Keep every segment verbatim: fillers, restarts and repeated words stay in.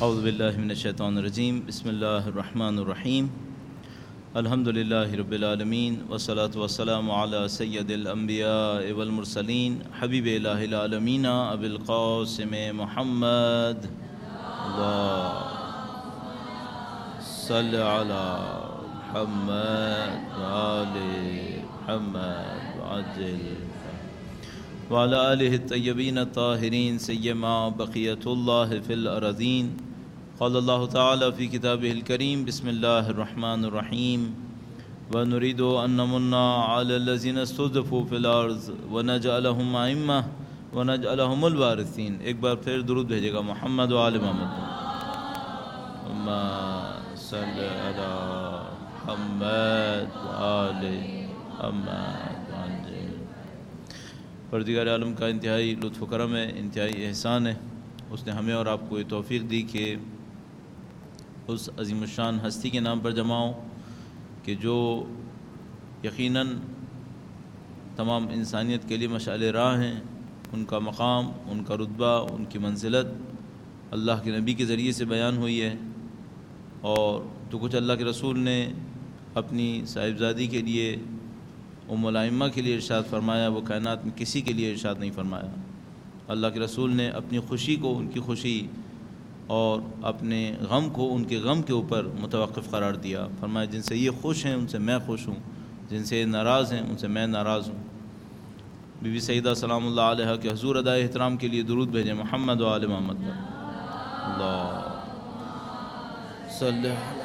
اعوذ باللہ من الشیطان الرجیم بسم اللہ الرحمن الرحیم الحمد للہ رب العالمین والصلاة والسلام علی سید الانبیاء والمرسلین حبیب الہ العالمین ابی القاسم محمد اللہ صلی علی محمد وآل محمد وعجل وعلى آلہ الطیبین الطاہرین سیما بقیت اللہ فی الارضین قال اللہ تعالی فی کتابہ الکریم بسم اللہ الرحمن الرحیم وَنُرِيدُ أَن نَّمُنَّ عَلَى الَّذِينَ اسْتُضْعِفُوا فِي الْأَرْضِ وَنَجْعَلَهُمْ أَئِمَّةً وَنَجْعَلَهُمُ الْوَارِثِينَ۔ ایک بار پھر درود بھیجے گا محمد و آل محمد۔ اللہم صلی علی محمد و آل محمد وعجل۔ پروردگار عالم کا انتہائی لطف و کرم ہے، انتہائی احسان ہے، اس نے ہمیں اور آپ کو یہ توفیق دی کہ اس عظیم الشان ہستی کے نام پر جمع ہوں کہ جو یقیناً تمام انسانیت کے لیے مشعل راہ ہیں۔ ان کا مقام، ان کا رتبہ، ان کی منزلت اللہ کے نبی کے ذریعے سے بیان ہوئی ہے، اور جو کچھ اللہ کے رسول نے اپنی صاحبزادی کے لیے ام الائمہ کے لیے ارشاد فرمایا وہ کائنات میں کسی کے لیے ارشاد نہیں فرمایا۔ اللہ کے رسول نے اپنی خوشی کو ان کی خوشی اور اپنے غم کو ان کے غم کے اوپر متوقف قرار دیا۔ فرمایا جن سے یہ خوش ہیں ان سے میں خوش ہوں، جن سے یہ ناراض ہیں ان سے میں ناراض ہوں۔ بی بی سیدہ سلام اللہ علیہ کے حضور ادائے احترام کے لیے درود بھیجیں محمد و آل محمد پر۔ اللہ صلی علی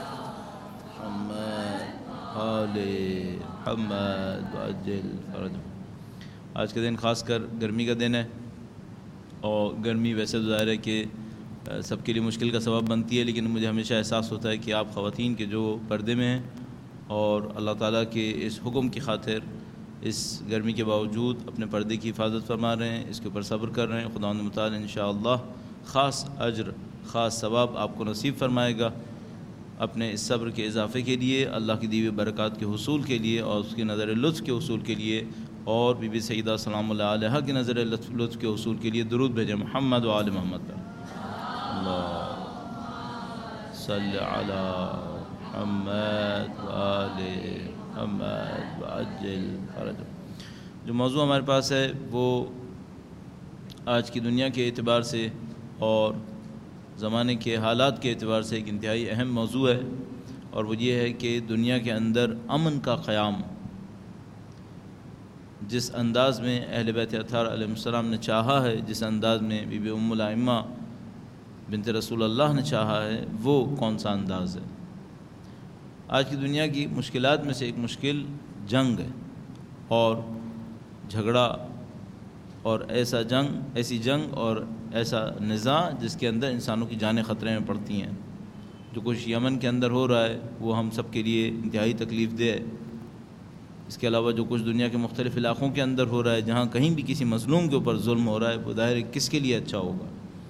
محمد آل محمد وعجل فرجهم۔ آج کا دن خاص کر گرمی کا دن ہے، اور گرمی ویسے تو ظاہر ہے کہ سب کے لیے مشکل کا سبب بنتی ہے، لیکن مجھے ہمیشہ احساس ہوتا ہے کہ آپ خواتین کے جو پردے میں ہیں اور اللہ تعالیٰ کے اس حکم کی خاطر اس گرمی کے باوجود اپنے پردے کی حفاظت فرما رہے ہیں، اس کے اوپر صبر کر رہے ہیں، خداوند متعال انشاءاللہ خاص اجر، خاص ثواب آپ کو نصیب فرمائے گا اپنے اس صبر کے اضافے کے لیے، اللہ کی دی ہوئی برکات کے حصول کے لیے اور اس کی نظر لطف کے حصول کے لیے، اور بی بی سیدہ سلام اللہ علیہ کی نظر لطف کے حصول کے لیے درود بھیجیں محمد و آل محمد پر۔ اللہ صلی علی محمد و آل محمد وعجل فرجهم۔ جو موضوع ہمارے پاس ہے وہ آج کی دنیا کے اعتبار سے اور زمانے کے حالات کے اعتبار سے ایک انتہائی اہم موضوع ہے، اور وہ یہ ہے کہ دنیا کے اندر امن کا قیام جس انداز میں اہل بیت اطہار علیہ السلام نے چاہا ہے، جس انداز میں بی بی ام الائمہ بنت رسول اللہ نے چاہا ہے، وہ کون سا انداز ہے۔ آج کی دنیا کی مشکلات میں سے ایک مشکل جنگ ہے، اور جھگڑا، اور ایسا جنگ ایسی جنگ اور ایسا نزاع جس کے اندر انسانوں کی جانیں خطرے میں پڑتی ہیں۔ جو کچھ یمن کے اندر ہو رہا ہے وہ ہم سب کے لیے انتہائی تکلیف دہ ہے۔ اس کے علاوہ جو کچھ دنیا کے مختلف علاقوں کے اندر ہو رہا ہے، جہاں کہیں بھی کسی مظلوم کے اوپر ظلم ہو رہا ہے، وہ ظاہر ہے کس کے لیے اچھا ہوگا۔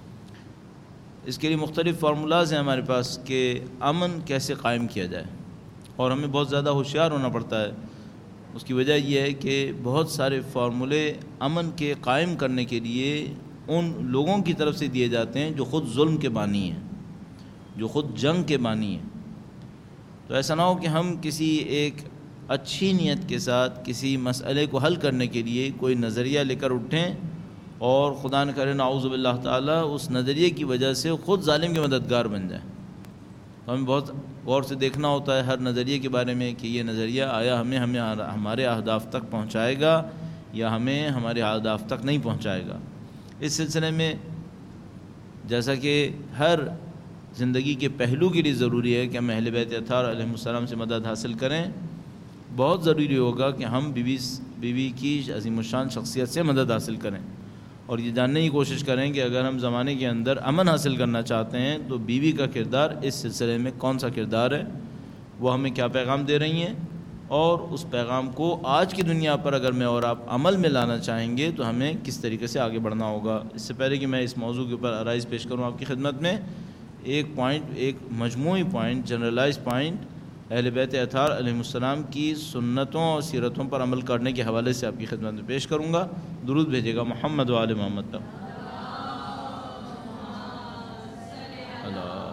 اس کے لیے مختلف فارمولاز ہیں ہمارے پاس کہ امن کیسے قائم کیا جائے، اور ہمیں بہت زیادہ ہوشیار ہونا پڑتا ہے۔ اس کی وجہ یہ ہے کہ بہت سارے فارمولے امن کے قائم کرنے کے لیے ان لوگوں کی طرف سے دیے جاتے ہیں جو خود ظلم کے بانی ہیں، جو خود جنگ کے بانی ہیں۔ تو ایسا نہ ہو کہ ہم کسی ایک اچھی نیت کے ساتھ کسی مسئلے کو حل کرنے کے لیے کوئی نظریہ لے کر اٹھیں، اور خدا نہ کرے نعوذ باللہ تعالیٰ اس نظریے کی وجہ سے خود ظالم کے مددگار بن جائیں۔ تو ہمیں بہت غور سے دیکھنا ہوتا ہے ہر نظریے کے بارے میں کہ یہ نظریہ آیا ہمیں ہمیں ہمارے اہداف تک پہنچائے گا یا ہمیں ہمارے اہداف تک نہیں پہنچائے گا۔ اس سلسلے میں جیسا کہ ہر زندگی کے پہلو کے لیے ضروری ہے کہ ہم اہل بیت اطہار علیہ السلام سے مدد حاصل کریں، بہت ضروری ہوگا کہ ہم بی بی بی بی کی عظیم الشان شخصیت سے مدد حاصل کریں، اور یہ جاننے کی کوشش کریں کہ اگر ہم زمانے کے اندر امن حاصل کرنا چاہتے ہیں تو بی بی کا کردار اس سلسلے میں کون سا کردار ہے، وہ ہمیں کیا پیغام دے رہی ہیں، اور اس پیغام کو آج کی دنیا پر اگر میں اور آپ عمل میں لانا چاہیں گے تو ہمیں کس طریقے سے آگے بڑھنا ہوگا۔ اس سے پہلے کہ میں اس موضوع کے اوپر آرائز پیش کروں آپ کی خدمت میں، ایک پوائنٹ، ایک مجموعی پوائنٹ، جنرلائز پوائنٹ اہل بیت اطہار علیہ السلام کی سنتوں اور سیرتوں پر عمل کرنے کے حوالے سے آپ کی خدمت میں پیش کروں گا۔ درود بھیجے گا محمد و آل محمد پر۔ اللہ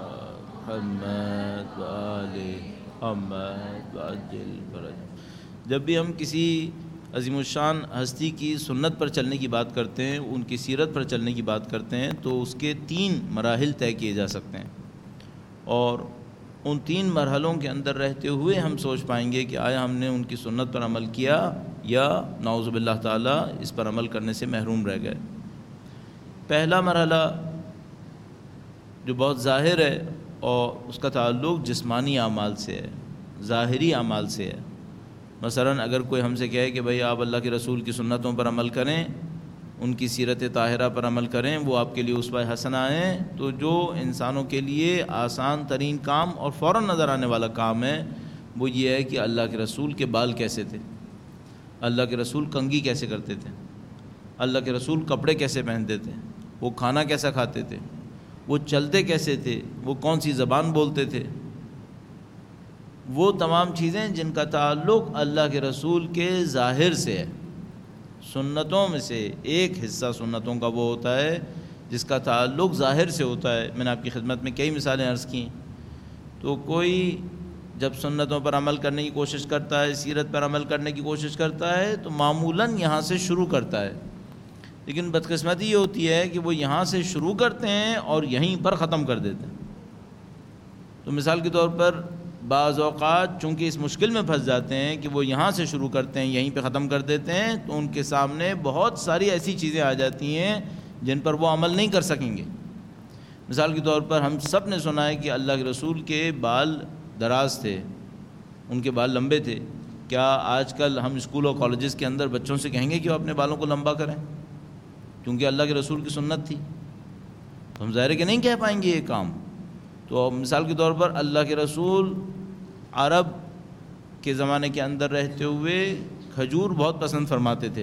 محمد وآل محمد وعجل فرجهم۔ جب بھی ہم کسی عظیم الشان ہستی کی سنت پر چلنے کی بات کرتے ہیں، ان کی سیرت پر چلنے کی بات کرتے ہیں، تو اس کے تین مراحل طے کیے جا سکتے ہیں، اور ان تین مرحلوں کے اندر رہتے ہوئے ہم سوچ پائیں گے کہ آیا ہم نے ان کی سنت پر عمل کیا یا نعوذ باللہ تعالیٰ اس پر عمل کرنے سے محروم رہ گئے۔ پہلا مرحلہ جو بہت ظاہر ہے اور اس کا تعلق جسمانی اعمال سے ہے، ظاہری اعمال سے ہے۔ مثلا اگر کوئی ہم سے کہے کہ بھئی آپ اللہ کے رسول کی سنتوں پر عمل کریں، ان کی سیرت طاہرہ پر عمل کریں، وہ آپ کے لیے اسوہ حسنہ ہیں، تو جو انسانوں کے لیے آسان ترین کام اور فوراً نظر آنے والا کام ہے وہ یہ ہے کہ اللہ کے رسول کے بال کیسے تھے، اللہ کے رسول کنگھی کیسے کرتے تھے، اللہ کے رسول کپڑے کیسے پہنتے تھے، وہ کھانا کیسا کھاتے تھے، وہ چلتے کیسے تھے، وہ کون سی زبان بولتے تھے، وہ تمام چیزیں جن کا تعلق اللہ کے رسول کے ظاہر سے ہے۔ سنتوں میں سے ایک حصہ سنتوں کا وہ ہوتا ہے جس کا تعلق ظاہر سے ہوتا ہے۔ میں نے آپ کی خدمت میں کئی مثالیں عرض کیں۔ تو کوئی جب سنتوں پر عمل کرنے کی کوشش کرتا ہے، سیرت پر عمل کرنے کی کوشش کرتا ہے، تو معمولاً یہاں سے شروع کرتا ہے، لیکن بدقسمتی یہ ہوتی ہے کہ وہ یہاں سے شروع کرتے ہیں اور یہیں پر ختم کر دیتے ہیں۔ تو مثال کے طور پر بعض اوقات چونکہ اس مشکل میں پھنس جاتے ہیں کہ وہ یہاں سے شروع کرتے ہیں یہیں پہ ختم کر دیتے ہیں، تو ان کے سامنے بہت ساری ایسی چیزیں آ جاتی ہیں جن پر وہ عمل نہیں کر سکیں گے۔ مثال کے طور پر ہم سب نے سنا ہے کہ اللہ کے رسول کے بال دراز تھے، ان کے بال لمبے تھے۔ کیا آج کل ہم اسکول اور کالجز کے اندر بچوں سے کہیں گے کہ وہ اپنے بالوں کو لمبا کریں کیونکہ اللہ کے رسول کی سنت تھی؟ تو ہم ظاہر ہے کہ نہیں کہہ پائیں گے یہ کام۔ تو مثال کے طور پر اللہ کے رسول عرب کے زمانے کے اندر رہتے ہوئے کھجور بہت پسند فرماتے تھے۔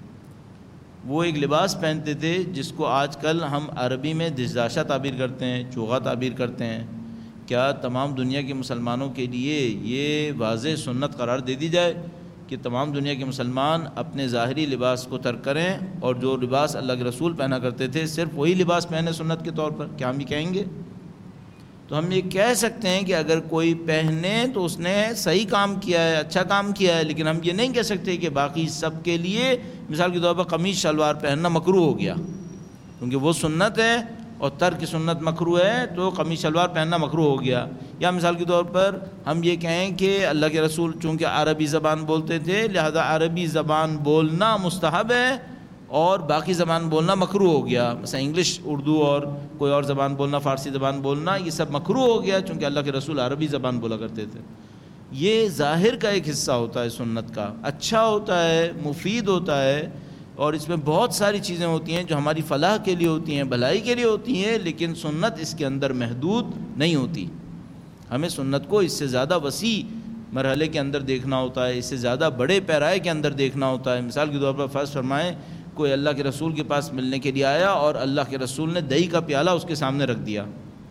وہ ایک لباس پہنتے تھے جس کو آج کل ہم عربی میں دشداشہ تعبیر کرتے ہیں، چوغا تعبیر کرتے ہیں۔ کیا تمام دنیا کے مسلمانوں کے لیے یہ واضح سنت قرار دے دی جائے کہ تمام دنیا کے مسلمان اپنے ظاہری لباس کو ترک کریں اور جو لباس اللہ کے رسول پہنا کرتے تھے صرف وہی لباس پہنے سنت کے طور پر؟ کیا ہم یہ کہیں گے؟ تو ہم یہ کہہ سکتے ہیں کہ اگر کوئی پہنے تو اس نے صحیح کام کیا ہے، اچھا کام کیا ہے، لیکن ہم یہ نہیں کہہ سکتے کہ باقی سب کے لیے مثال کے طور پر قمیص شلوار پہننا مکروہ ہو گیا، کیونکہ وہ سنت ہے اور ترک سنت مکروہ ہے، تو قمیص شلوار پہننا مکروہ ہو گیا۔ یا مثال کے طور پر ہم یہ کہیں کہ اللہ کے رسول چونکہ عربی زبان بولتے تھے لہذا عربی زبان بولنا مستحب ہے اور باقی زبان بولنا مکروہ ہو گیا، مثلا انگلش، اردو اور کوئی اور زبان بولنا، فارسی زبان بولنا، یہ سب مکروہ ہو گیا چونکہ اللہ کے رسول عربی زبان بولا کرتے تھے۔ یہ ظاہر کا ایک حصہ ہوتا ہے سنت کا، اچھا ہوتا ہے، مفید ہوتا ہے، اور اس میں بہت ساری چیزیں ہوتی ہیں جو ہماری فلاح کے لیے ہوتی ہیں، بھلائی کے لیے ہوتی ہیں، لیکن سنت اس کے اندر محدود نہیں ہوتی۔ ہمیں سنت کو اس سے زیادہ وسیع مرحلے کے اندر دیکھنا ہوتا ہے، اس سے زیادہ بڑے پیرائے کے اندر دیکھنا ہوتا ہے۔ مثال کے طور پر فرض فرمائیں کوئی اللہ کے رسول کے پاس ملنے کے لیے آیا اور اللہ کے رسول نے دہی کا پیالہ اس کے سامنے رکھ دیا،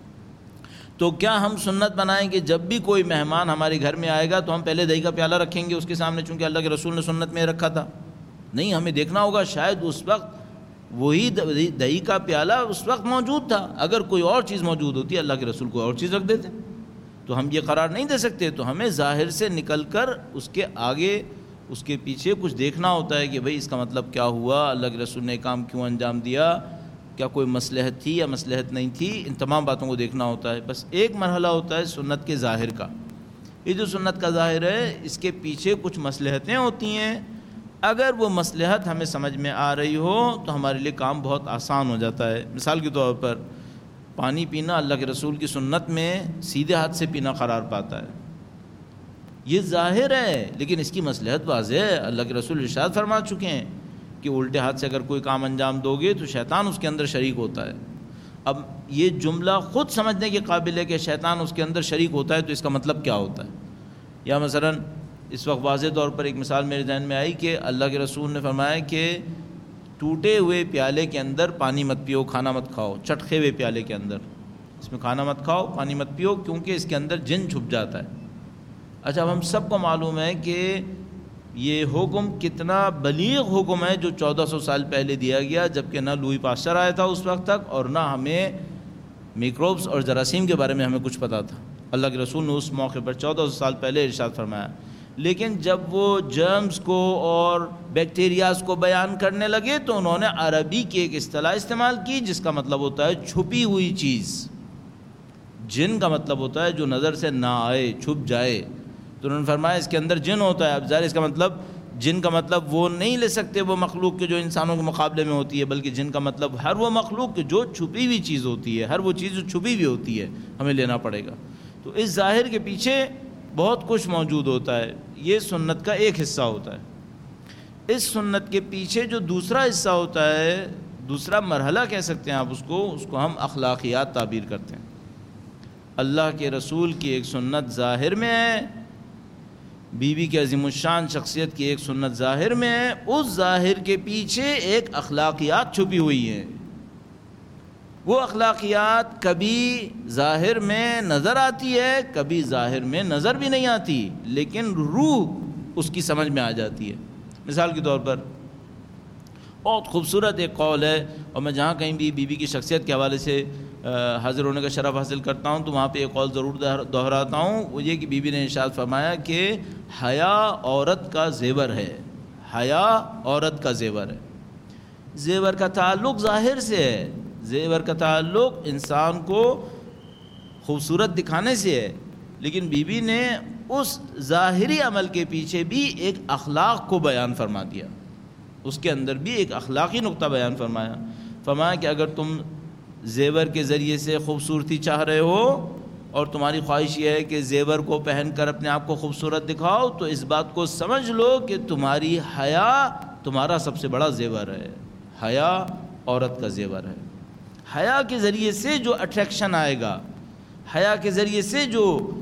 تو کیا ہم سنت بنائیں کہ جب بھی کوئی مہمان ہمارے گھر میں آئے گا تو ہم پہلے دہی کا پیالہ رکھیں گے اس کے سامنے چونکہ اللہ کے رسول نے سنت میں رکھا تھا؟ نہیں، ہمیں دیکھنا ہوگا شاید اس وقت وہی دہی کا پیالہ اس وقت موجود تھا، اگر کوئی اور چیز موجود ہوتی اللہ کے رسول کو اور چیز رکھ دیتے، تو ہم یہ قرار نہیں دے سکتے۔ تو ہمیں ظاہر سے نکل کر اس کے آگے اس کے پیچھے کچھ دیکھنا ہوتا ہے کہ بھئی اس کا مطلب کیا ہوا، اللہ کے رسول نے کام کیوں انجام دیا، کیا کوئی مصلحت تھی یا مصلحت نہیں تھی، ان تمام باتوں کو دیکھنا ہوتا ہے۔ بس ایک مرحلہ ہوتا ہے سنت کے ظاہر کا، یہ جو سنت کا ظاہر ہے اس کے پیچھے کچھ مصلحتیں ہوتی ہیں، اگر وہ مصلحت ہمیں سمجھ میں آ رہی ہو تو ہمارے لیے کام بہت آسان ہو جاتا ہے۔ مثال کے طور پر پانی پینا اللہ کے رسول کی سنت میں سیدھے ہاتھ سے پینا قرار پاتا ہے، یہ ظاہر ہے لیکن اس کی مصلحت واضح ہے۔ اللہ کے رسول ارشاد فرما چکے ہیں کہ الٹے ہاتھ سے اگر کوئی کام انجام دو گے تو شیطان اس کے اندر شریک ہوتا ہے۔ اب یہ جملہ خود سمجھنے کے قابل ہے کہ شیطان اس کے اندر شریک ہوتا ہے، تو اس کا مطلب کیا ہوتا ہے؟ یا مثلا اس وقت واضح طور پر ایک مثال میرے ذہن میں آئی کہ اللہ کے رسول نے فرمایا کہ ٹوٹے ہوئے پیالے کے اندر پانی مت پیو، کھانا مت کھاؤ، چٹکے ہوئے پیالے کے اندر اس میں کھانا مت کھاؤ، پانی مت پیو، کیونکہ اس کے اندر جن چھپ جاتا ہے۔ اچھا، اب ہم سب کو معلوم ہے کہ یہ حکم کتنا بلیغ حکم ہے جو چودہ سو سال پہلے دیا گیا، جبکہ نہ لوئی پاسچر آیا تھا اس وقت تک اور نہ ہمیں میکروبس اور جراثیم کے بارے میں ہمیں کچھ پتہ تھا، اللہ کے رسول نے اس موقع پر چودہ سو سال پہلے ارشاد فرمایا، لیکن جب وہ جرمز کو اور بیکٹیریاز کو بیان کرنے لگے تو انہوں نے عربی کی ایک اصطلاح استعمال کی جس کا مطلب ہوتا ہے چھپی ہوئی چیز۔ جن کا مطلب ہوتا ہے جو نظر سے نہ آئے، چھپ جائے، تو انہوں نے فرمایا اس کے اندر جن ہوتا ہے۔ اب ظاہر اس کا مطلب جن کا مطلب وہ نہیں لے سکتے وہ مخلوق کے جو انسانوں کے مقابلے میں ہوتی ہے، بلکہ جن کا مطلب ہر وہ مخلوق کے جو چھپی ہوئی چیز ہوتی ہے، ہر وہ چیز جو چھپی ہوئی ہوتی ہے ہمیں لینا پڑے گا۔ تو اس ظاہر کے پیچھے بہت کچھ موجود ہوتا ہے، یہ سنت کا ایک حصہ ہوتا ہے۔ اس سنت کے پیچھے جو دوسرا حصہ ہوتا ہے، دوسرا مرحلہ کہہ سکتے ہیں آپ اس کو، اس کو ہم اخلاقیات تعبیر کرتے ہیں۔ اللہ کے رسول کی ایک سنت ظاہر میں ہے، بی بی کے عظیم الشان شخصیت کی ایک سنت ظاہر میں ہے، اس ظاہر کے پیچھے ایک اخلاقیات چھپی ہوئی ہیں۔ وہ اخلاقیات کبھی ظاہر میں نظر آتی ہے، کبھی ظاہر میں نظر بھی نہیں آتی، لیکن روح اس کی سمجھ میں آ جاتی ہے۔ مثال کے طور پر بہت خوبصورت ایک قول ہے، اور میں جہاں کہیں بھی بی بی کی شخصیت کے حوالے سے حاضر ہونے کا شرف حاصل کرتا ہوں تو وہاں پہ ایک قول ضرور دہراتا ہوں، وہ یہ کہ بی بی نے ارشاد فرمایا کہ حیا عورت کا زیور ہے، حیا عورت کا زیور ہے۔ زیور کا تعلق ظاہر سے ہے، زیور کا تعلق انسان کو خوبصورت دکھانے سے ہے، لیکن بی بی نے اس ظاہری عمل کے پیچھے بھی ایک اخلاق کو بیان فرما دیا، اس کے اندر بھی ایک اخلاقی نقطہ بیان فرمایا۔ فرمایا کہ اگر تم زیور کے ذریعے سے خوبصورتی چاہ رہے ہو اور تمہاری خواہش یہ ہے کہ زیور کو پہن کر اپنے آپ کو خوبصورت دکھاؤ، تو اس بات کو سمجھ لو کہ تمہاری حیا تمہارا سب سے بڑا زیور ہے، حیا عورت کا زیور ہے۔ حیا کے ذریعے سے جو اٹریکشن آئے گا، حیا کے ذریعے سے جو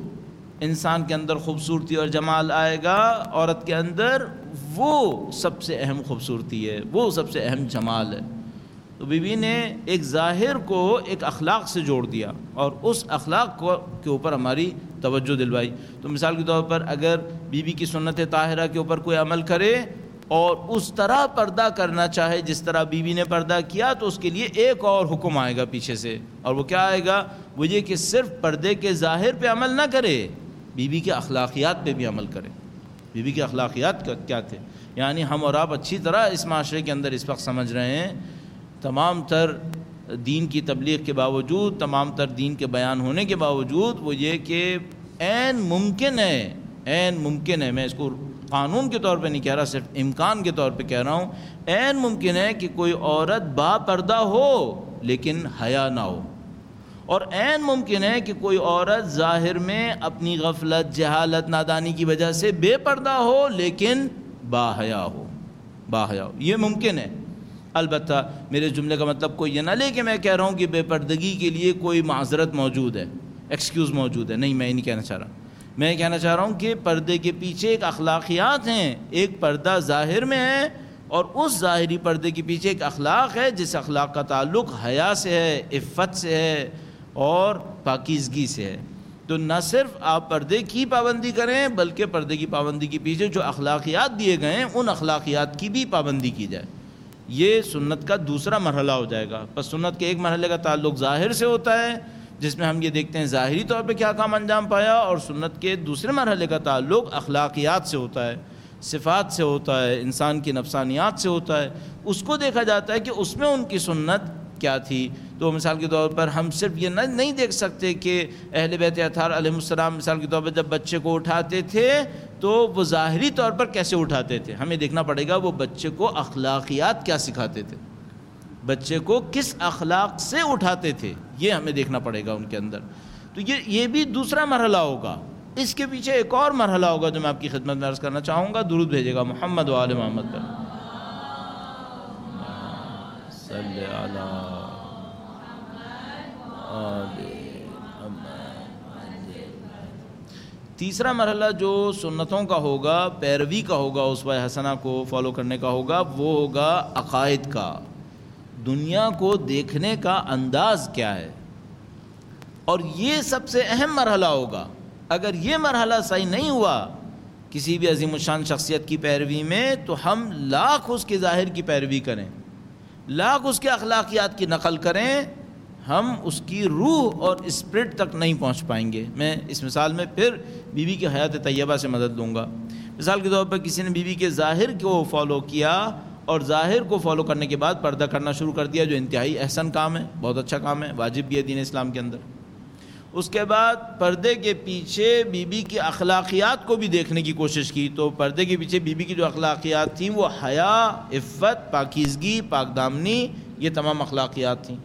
انسان کے اندر خوبصورتی اور جمال آئے گا عورت کے اندر، وہ سب سے اہم خوبصورتی ہے، وہ سب سے اہم جمال ہے۔ تو بی بی نے ایک ظاہر کو ایک اخلاق سے جوڑ دیا اور اس اخلاق کو کے اوپر ہماری توجہ دلوائی۔ تو مثال کے طور پر اگر بی بی کی سنت طاہرہ کے اوپر کوئی عمل کرے اور اس طرح پردہ کرنا چاہے جس طرح بی بی نے پردہ کیا، تو اس کے لیے ایک اور حکم آئے گا پیچھے سے، اور وہ کیا آئے گا؟ وہ یہ کہ صرف پردے کے ظاہر پہ عمل نہ کرے، بی بی کے اخلاقیات پہ بھی عمل کرے۔ بی بی کے اخلاقیات کیا تھے؟ یعنی ہم اور آپ اچھی طرح اس معاشرے کے اندر اس وقت سمجھ رہے ہیں، تمام تر دین کی تبلیغ کے باوجود، تمام تر دین کے بیان ہونے کے باوجود، وہ یہ کہ عین ممکن ہے، عین ممکن ہے، میں اس کو قانون کے طور پہ نہیں کہہ رہا، صرف امکان کے طور پہ کہہ رہا ہوں، عین ممکن ہے کہ کوئی عورت با پردہ ہو لیکن حیا نہ ہو، اور عین ممکن ہے کہ کوئی عورت ظاہر میں اپنی غفلت، جہالت، نادانی کی وجہ سے بے پردہ ہو لیکن با حیا ہو، با حیا ہو، یہ ممکن ہے۔ البتہ میرے جملے کا مطلب کوئی یہ نہ لے کہ میں کہہ رہا ہوں کہ بے پردگی کے لیے کوئی معذرت موجود ہے، ایکسکیوز موجود ہے، نہیں، میں یہ نہیں کہنا چاہ رہا۔ میں یہ کہنا چاہ رہا ہوں کہ پردے کے پیچھے ایک اخلاقیات ہیں، ایک پردہ ظاہر میں ہے اور اس ظاہری پردے کے پیچھے ایک اخلاق ہے جس اخلاق کا تعلق حیا سے ہے، عفت سے ہے اور پاکیزگی سے ہے۔ تو نہ صرف آپ پردے کی پابندی کریں بلکہ پردے کی پابندی کے پیچھے جو اخلاقیات دیے گئے ہیں ان اخلاقیات کی بھی پابندی کی جائے۔ یہ سنت کا دوسرا مرحلہ ہو جائے گا۔ پس سنت کے ایک مرحلے کا تعلق ظاہر سے ہوتا ہے جس میں ہم یہ دیکھتے ہیں ظاہری طور پہ کیا کام انجام پایا، اور سنت کے دوسرے مرحلے کا تعلق اخلاقیات سے ہوتا ہے، صفات سے ہوتا ہے، انسان کی نفسانیات سے ہوتا ہے۔ اس کو دیکھا جاتا ہے کہ اس میں ان کی سنت کیا تھی۔ تو مثال کے طور پر ہم صرف یہ نہیں دیکھ سکتے کہ اہل بیت اطہار علیہ السلام مثال کے طور پر جب بچے کو اٹھاتے تھے تو وہ ظاہری طور پر کیسے اٹھاتے تھے، ہمیں دیکھنا پڑے گا وہ بچے کو اخلاقیات کیا سکھاتے تھے، بچے کو کس اخلاق سے اٹھاتے تھے، یہ ہمیں دیکھنا پڑے گا ان کے اندر۔ تو یہ یہ بھی دوسرا مرحلہ ہوگا۔ اس کے پیچھے ایک اور مرحلہ ہوگا جو میں آپ کی خدمت میں عرض کرنا چاہوں گا۔ درود بھیجے گا محمد و آل محمد پر صلی علی تیسرا مرحلہ جو سنتوں کا ہوگا، پیروی کا ہوگا، اسوہ حسنہ کو فالو کرنے کا ہوگا، وہ ہوگا عقائد کا، دنیا کو دیکھنے کا انداز کیا ہے، اور یہ سب سے اہم مرحلہ ہوگا۔ اگر یہ مرحلہ صحیح نہیں ہوا کسی بھی عظیم الشان شخصیت کی پیروی میں، تو ہم لاکھ اس کے ظاہر کی پیروی کریں، لاکھ اس کے اخلاقیات کی نقل کریں، ہم اس کی روح اور اسپرٹ تک نہیں پہنچ پائیں گے۔ میں اس مثال میں پھر بیوی بی کی حیات طیبہ سے مدد لوں گا۔ مثال کے طور پر کسی نے بیوی بی کے ظاہر کو فالو کیا اور ظاہر کو فالو کرنے کے بعد پردہ کرنا شروع کر دیا، جو انتہائی احسن کام ہے، بہت اچھا کام ہے، واجب بھی ہے دین اسلام کے اندر۔ اس کے بعد پردے کے پیچھے بیوی بی کی اخلاقیات کو بھی دیکھنے کی کوشش کی، تو پردے کے پیچھے بیوی بی کی جو اخلاقیات تھیں وہ حیا، عفت، پاکیزگی، پاک دامنی، یہ تمام اخلاقیات تھیں۔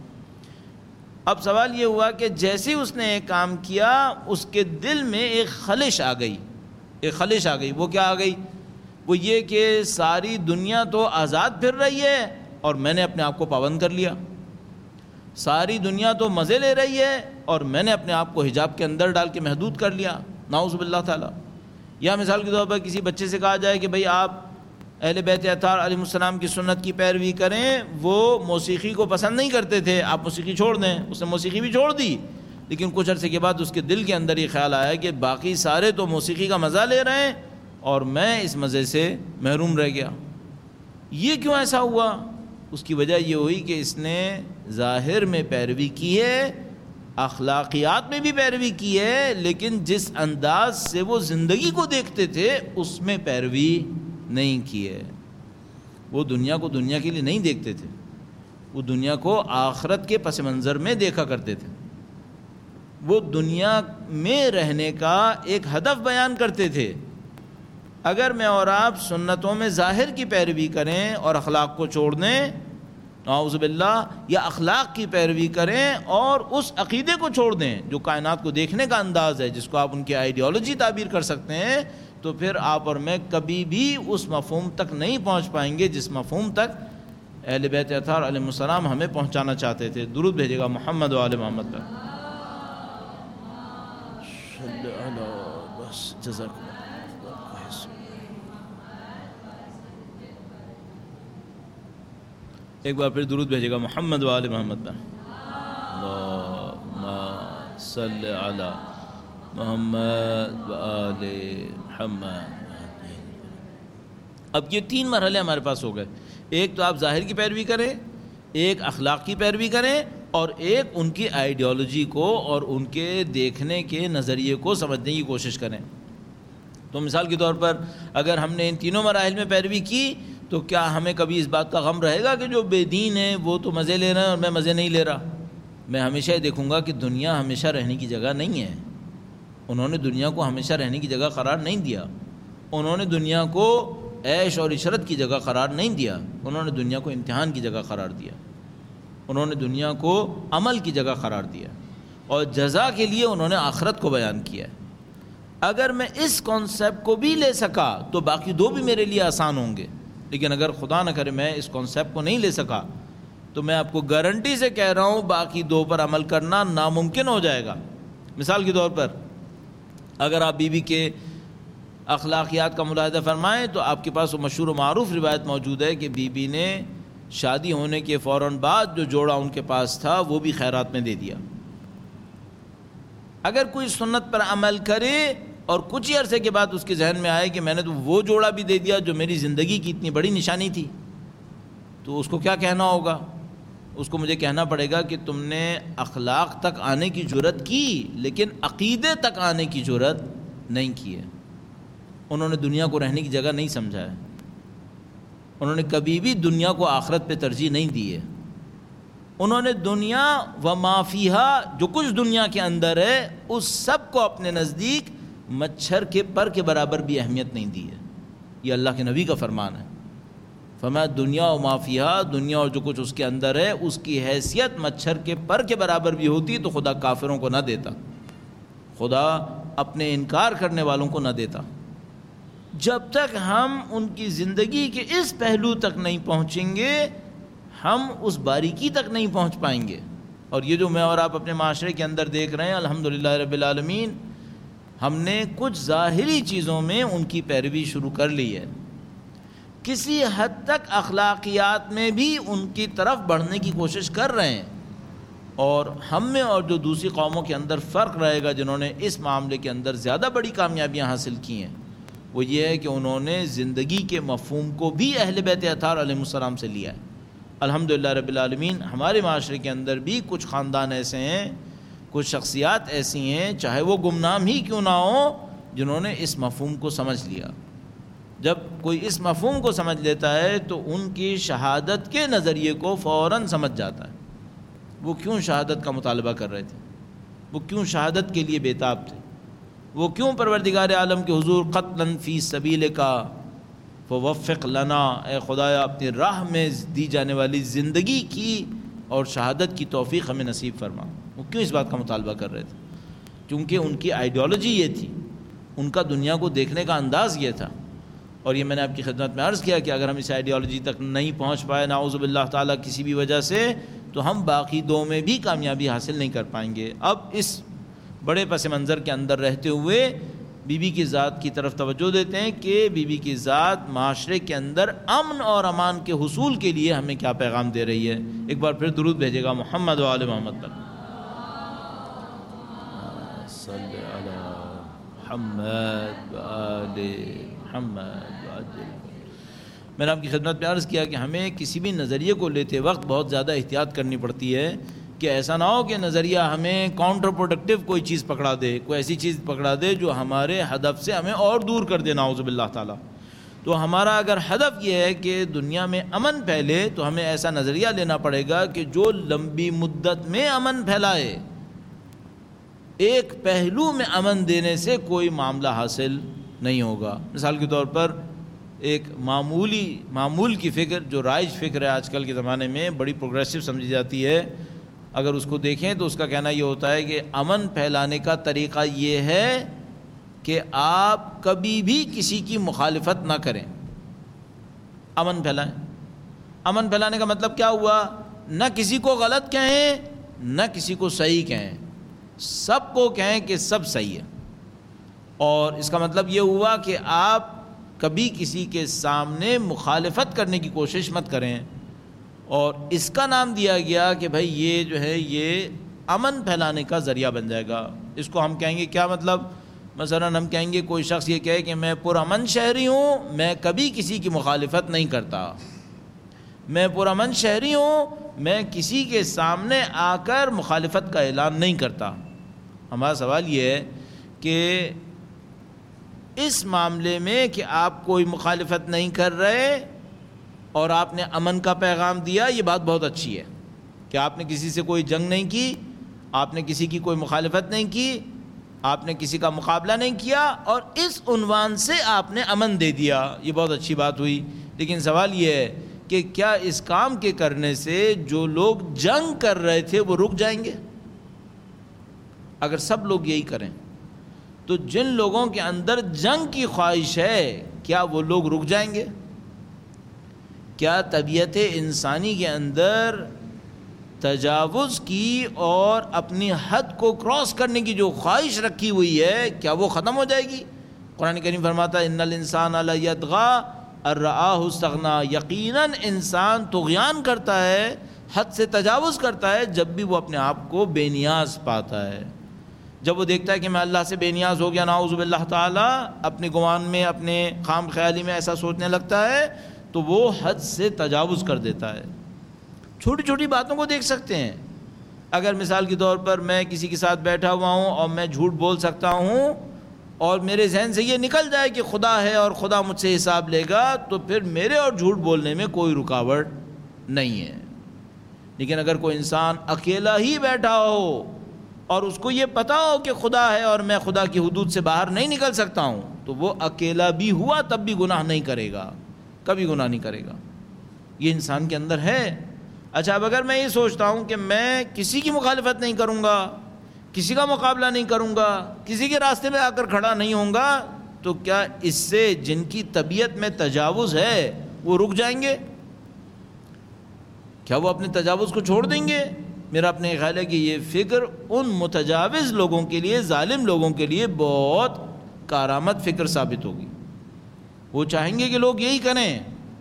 اب سوال یہ ہوا کہ جیسے اس نے ایک کام کیا اس کے دل میں ایک خلش آ گئی، ایک خلش آ گئی۔ وہ کیا آ گئی؟ وہ یہ کہ ساری دنیا تو آزاد پھر رہی ہے اور میں نے اپنے آپ کو پابند کر لیا، ساری دنیا تو مزے لے رہی ہے اور میں نے اپنے آپ کو حجاب کے اندر ڈال کے محدود کر لیا، نعوذ باللہ تعالیٰ۔ یا مثال کے طور پر کسی بچے سے کہا جائے کہ بھئی آپ اہل بیت اطہار علیہ السلام کی سنت کی پیروی کریں، وہ موسیقی کو پسند نہیں کرتے تھے، آپ موسیقی چھوڑ دیں۔ اس نے موسیقی بھی چھوڑ دی، لیکن کچھ عرصے کے بعد اس کے دل کے اندر یہ خیال آیا کہ باقی سارے تو موسیقی کا مزہ لے رہے ہیں اور میں اس مزے سے محروم رہ گیا۔ یہ کیوں ایسا ہوا؟ اس کی وجہ یہ ہوئی کہ اس نے ظاہر میں پیروی کی ہے، اخلاقیات میں بھی پیروی کی ہے، لیکن جس انداز سے وہ زندگی کو دیکھتے تھے اس میں پیروی نہیں کی ہے۔ وہ دنیا کو دنیا کے لیے نہیں دیکھتے تھے، وہ دنیا کو آخرت کے پس منظر میں دیکھا کرتے تھے، وہ دنیا میں رہنے کا ایک ہدف بیان کرتے تھے۔ اگر میں اور آپ سنتوں میں ظاہر کی پیروی کریں اور اخلاق کو چھوڑ دیں، اعوذ باللہ، یا اخلاق کی پیروی کریں اور اس عقیدے کو چھوڑ دیں جو کائنات کو دیکھنے کا انداز ہے، جس کو آپ ان کی آئیڈیالوجی تعبیر کر سکتے ہیں، تو پھر آپ اور میں کبھی بھی اس مفہوم تک نہیں پہنچ پائیں گے جس مفہوم تک اہل بیت اطہار علیہ السلام ہمیں پہنچانا چاہتے تھے۔ درود بھیجے گا محمد و آل محمد پر۔ بس جزاک اللہ۔ ایک بار پھر درود بھیجے گا محمد و آل محمد پر۔ اللہم صلی علی محمد و آل محمد۔ اب یہ تین مرحلے ہمارے پاس ہو گئے، ایک تو آپ ظاہر کی پیروی کریں، ایک اخلاق کی پیروی کریں، اور ایک ان کی آئیڈیالوجی کو اور ان کے دیکھنے کے نظریے کو سمجھنے کی کوشش کریں۔ تو مثال کے طور پر اگر ہم نے ان تینوں مراحل میں پیروی کی تو کیا ہمیں کبھی اس بات کا غم رہے گا کہ جو بے دین ہیں وہ تو مزے لے رہے ہیں اور میں مزے نہیں لے رہا؟ میں ہمیشہ یہ دیکھوں گا کہ دنیا ہمیشہ رہنے کی جگہ نہیں ہے، انہوں نے دنیا کو ہمیشہ رہنے کی جگہ قرار نہیں دیا، انہوں نے دنیا کو عیش اور عشرت کی جگہ قرار نہیں دیا، انہوں نے دنیا کو امتحان کی جگہ قرار دیا، انہوں نے دنیا کو عمل کی جگہ قرار دیا، اور جزا کے لیے انہوں نے آخرت کو بیان کیا ہے۔ اگر میں اس کانسیپٹ کو بھی لے سکا تو باقی دو بھی میرے لیے آسان ہوں گے، لیکن اگر خدا نہ کرے میں اس کانسیپٹ کو نہیں لے سکا تو میں آپ کو گارنٹی سے کہہ رہا ہوں باقی دو پر عمل کرنا ناممکن ہو جائے گا۔ مثال کے طور پر اگر آپ بی بی کے اخلاقیات کا ملاحظہ فرمائیں تو آپ کے پاس وہ مشہور و معروف روایت موجود ہے کہ بی بی نے شادی ہونے کے فوراً بعد جو جوڑا ان کے پاس تھا وہ بھی خیرات میں دے دیا۔ اگر کوئی سنت پر عمل کرے اور کچھ ہی عرصے کے بعد اس کے ذہن میں آئے کہ میں نے تو وہ جوڑا بھی دے دیا جو میری زندگی کی اتنی بڑی نشانی تھی، تو اس کو کیا کہنا ہوگا؟ اس کو مجھے کہنا پڑے گا کہ تم نے اخلاق تک آنے کی جرات کی لیکن عقیدے تک آنے کی جرات نہیں کی ہے۔ انہوں نے دنیا کو رہنے کی جگہ نہیں سمجھا ہے، انہوں نے کبھی بھی دنیا کو آخرت پہ ترجیح نہیں دی ہے، انہوں نے دنیا و ما فیہا جو کچھ دنیا کے اندر ہے اس سب کو اپنے نزدیک مچھر کے پر کے برابر بھی اہمیت نہیں دی ہے۔ یہ اللہ کے نبی کا فرمان ہے، فرمایا دنیا و ما فیہا، دنیا اور جو کچھ اس کے اندر ہے اس کی حیثیت مچھر کے پر کے برابر بھی ہوتی تو خدا کافروں کو نہ دیتا، خدا اپنے انکار کرنے والوں کو نہ دیتا۔ جب تک ہم ان کی زندگی کے اس پہلو تک نہیں پہنچیں گے ہم اس باریکی تک نہیں پہنچ پائیں گے۔ اور یہ جو میں اور آپ اپنے معاشرے کے اندر دیکھ رہے ہیں الحمدللہ رب العالمین، ہم نے کچھ ظاہری چیزوں میں ان کی پیروی شروع کر لی ہے، کسی حد تک اخلاقیات میں بھی ان کی طرف بڑھنے کی کوشش کر رہے ہیں، اور ہم میں اور جو دوسری قوموں کے اندر فرق رہے گا جنہوں نے اس معاملے کے اندر زیادہ بڑی کامیابیاں حاصل کی ہیں، وہ یہ ہے کہ انہوں نے زندگی کے مفہوم کو بھی اہل بیت اطہار علیہ السلام سے لیا ہے۔ الحمدللہ رب العالمین ہمارے معاشرے کے اندر بھی کچھ خاندان ایسے ہیں، کچھ شخصیات ایسی ہیں، چاہے وہ گمنام ہی کیوں نہ ہوں، جنہوں نے اس مفہوم کو سمجھ لیا۔ جب کوئی اس مفہوم کو سمجھ لیتا ہے تو ان کی شہادت کے نظریے کو فوراً سمجھ جاتا ہے، وہ کیوں شہادت کا مطالبہ کر رہے تھے، وہ کیوں شہادت کے لیے بےتاب تھے، وہ کیوں پروردگار عالم کے حضور قتلاً فی سبیل کا فوفق لنا، اے خدایا اپنی راہ میں دی جانے والی زندگی کی اور شہادت کی توفیق ہمیں نصیب فرما، وہ کیوں اس بات کا مطالبہ کر رہے تھے؟ کیونکہ ان کی آئیڈیالوجی یہ تھی، ان کا دنیا کو دیکھنے کا انداز یہ تھا۔ اور یہ میں نے آپ کی خدمت میں عرض کیا کہ اگر ہم اس آئیڈیالوجی تک نہیں پہنچ پائے نعوذ باللہ تعالیٰ کسی بھی وجہ سے، تو ہم باقی دو میں بھی کامیابی حاصل نہیں کر پائیں گے۔ اب اس بڑے پس منظر کے اندر رہتے ہوئے بی بی کی ذات کی طرف توجہ دیتے ہیں کہ بی بی کی ذات معاشرے کے اندر امن اور امان کے حصول کے لیے ہمیں کیا پیغام دے رہی ہے۔ ایک بار پھر درود بھیجے گا محمد و آل محمد پر۔ صلی علی محمد و آل محمد و عجل۔ میں نے آپ کی خدمت میں عرض کیا کہ ہمیں کسی بھی نظریے کو لیتے وقت بہت زیادہ احتیاط کرنی پڑتی ہے کہ ایسا نہ ہو کہ نظریہ ہمیں کاؤنٹر پروڈکٹیو کوئی چیز پکڑا دے، کوئی ایسی چیز پکڑا دے جو ہمارے ہدف سے ہمیں اور دور کر دے نعوذ باللہ تعالیٰ۔ تو ہمارا اگر ہدف یہ ہے کہ دنیا میں امن پھیلے تو ہمیں ایسا نظریہ لینا پڑے گا کہ جو لمبی مدت میں امن پھیلائے۔ ایک پہلو میں امن دینے سے کوئی معاملہ حاصل نہیں ہوگا۔ مثال کے طور پر ایک معمولی معمول کی فکر جو رائج فکر ہے آج کل کے زمانے میں، بڑی پروگریسو سمجھی جاتی ہے، اگر اس کو دیکھیں تو اس کا کہنا یہ ہوتا ہے کہ امن پھیلانے کا طریقہ یہ ہے کہ آپ کبھی بھی کسی کی مخالفت نہ کریں، امن پھیلائیں۔ امن پھیلانے کا مطلب کیا ہوا؟ نہ کسی کو غلط کہیں نہ کسی کو صحیح کہیں، سب کو کہیں کہ سب صحیح ہے۔ اور اس کا مطلب یہ ہوا کہ آپ کبھی کسی کے سامنے مخالفت کرنے کی کوشش مت کریں، اور اس کا نام دیا گیا کہ بھائی یہ جو ہے یہ امن پھیلانے کا ذریعہ بن جائے گا۔ اس کو ہم کہیں گے کیا مطلب؟ مثلا ہم کہیں گے کوئی شخص یہ کہے کہ میں پرامن شہری ہوں، میں کبھی کسی کی مخالفت نہیں کرتا، میں پرامن شہری ہوں، میں کسی کے سامنے آ کر مخالفت کا اعلان نہیں کرتا۔ ہمارا سوال یہ ہے کہ اس معاملے میں کہ آپ کوئی مخالفت نہیں کر رہے اور آپ نے امن کا پیغام دیا، یہ بات بہت اچھی ہے کہ آپ نے کسی سے کوئی جنگ نہیں کی، آپ نے کسی کی کوئی مخالفت نہیں کی، آپ نے کسی کا مقابلہ نہیں کیا، اور اس عنوان سے آپ نے امن دے دیا، یہ بہت اچھی بات ہوئی۔ لیکن سوال یہ ہے کہ کیا اس کام کے کرنے سے جو لوگ جنگ کر رہے تھے وہ رک جائیں گے؟ اگر سب لوگ یہی کریں تو جن لوگوں کے اندر جنگ کی خواہش ہے کیا وہ لوگ رک جائیں گے؟ کیا طبیعت انسانی کے اندر تجاوز کی اور اپنی حد کو کراس کرنے کی جو خواہش رکھی ہوئی ہے کیا وہ ختم ہو جائے گی؟ قرآن کریم فرماتا ہے ان الانسان لیطغی ان رآہ استغنی، یقیناً انسان طغیان کرتا ہے، حد سے تجاوز کرتا ہے جب بھی وہ اپنے آپ کو بے نیاز پاتا ہے۔ جب وہ دیکھتا ہے کہ میں اللہ سے بے نیاز ہو گیا نعوذ باللہ تعالیٰ، اپنے گمان میں اپنے خام خیالی میں ایسا سوچنے لگتا ہے تو وہ حد سے تجاوز کر دیتا ہے۔ چھوٹی چھوٹی باتوں کو دیکھ سکتے ہیں، اگر مثال کے طور پر میں کسی کے ساتھ بیٹھا ہوا ہوں اور میں جھوٹ بول سکتا ہوں اور میرے ذہن سے یہ نکل جائے کہ خدا ہے اور خدا مجھ سے حساب لے گا، تو پھر میرے اور جھوٹ بولنے میں کوئی رکاوٹ نہیں ہے۔ لیکن اگر کوئی انسان اکیلا ہی بیٹھا ہو اور اس کو یہ پتا ہو کہ خدا ہے اور میں خدا کی حدود سے باہر نہیں نکل سکتا ہوں، تو وہ اکیلا بھی ہوا تب بھی گناہ نہیں کرے گا، کبھی گناہ نہیں کرے گا۔ یہ انسان کے اندر ہے۔ اچھا، اب اگر میں یہ سوچتا ہوں کہ میں کسی کی مخالفت نہیں کروں گا، کسی کا مقابلہ نہیں کروں گا، کسی کے راستے میں آ کر کھڑا نہیں ہوں گا، تو کیا اس سے جن کی طبیعت میں تجاوز ہے وہ رک جائیں گے؟ کیا وہ اپنے تجاوز کو چھوڑ دیں گے؟ میرا اپنے خیال ہے کہ یہ فکر ان متجاوز لوگوں کے لیے، ظالم لوگوں کے لیے بہت کارآمد فکر ثابت ہوگی۔ وہ چاہیں گے کہ لوگ یہی کریں،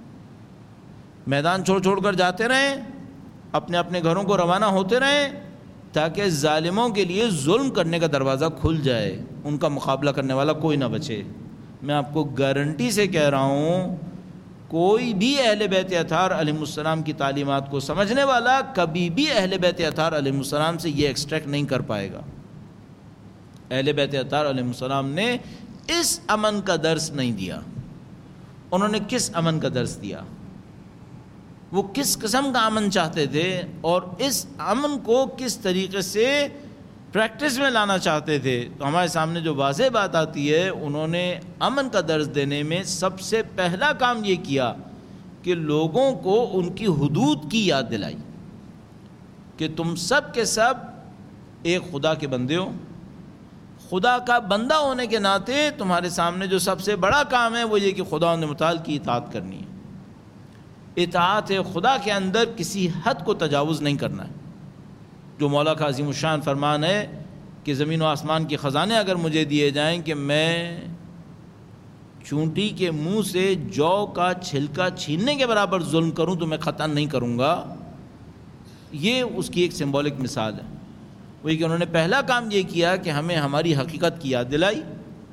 میدان چھوڑ چھوڑ کر جاتے رہیں، اپنے اپنے گھروں کو روانہ ہوتے رہیں، تاکہ ظالموں کے لیے ظلم کرنے کا دروازہ کھل جائے، ان کا مقابلہ کرنے والا کوئی نہ بچے۔ میں آپ کو گارنٹی سے کہہ رہا ہوں کوئی بھی اہل بیت اطہار علیہ السلام کی تعلیمات کو سمجھنے والا کبھی بھی اہل بیت اطہار علیہ السلام سے یہ ایکسٹریکٹ نہیں کر پائے گا۔ اہل بیت اطہار علیہ السلام نے اس امن کا درس نہیں دیا۔ انہوں نے کس امن کا درس دیا؟ وہ کس قسم کا امن چاہتے تھے اور اس امن کو کس طریقے سے پریکٹس میں لانا چاہتے تھے؟ تو ہمارے سامنے جو واضح بات آتی ہے، انہوں نے امن کا درس دینے میں سب سے پہلا کام یہ کیا کہ لوگوں کو ان کی حدود کی یاد دلائی کہ تم سب کے سب ایک خدا کے بندے ہو۔ خدا کا بندہ ہونے کے ناطے تمہارے سامنے جو سب سے بڑا کام ہے وہ یہ کہ خدا متعال کی اطاعت کرنی ہے۔ اطاعت خدا کے اندر کسی حد کو تجاوز نہیں کرنا ہے۔ جو مولا کا عظیم الشان فرمان ہے کہ زمین و آسمان کے خزانے اگر مجھے دیے جائیں کہ میں چونٹی کے منہ سے جو کا چھلکا چھیننے کے برابر ظلم کروں تو میں خطا نہیں کروں گا، یہ اس کی ایک سمبولک مثال ہے۔ وہی کہ انہوں نے پہلا کام یہ کیا کہ ہمیں ہماری حقیقت کی یاد دلائی،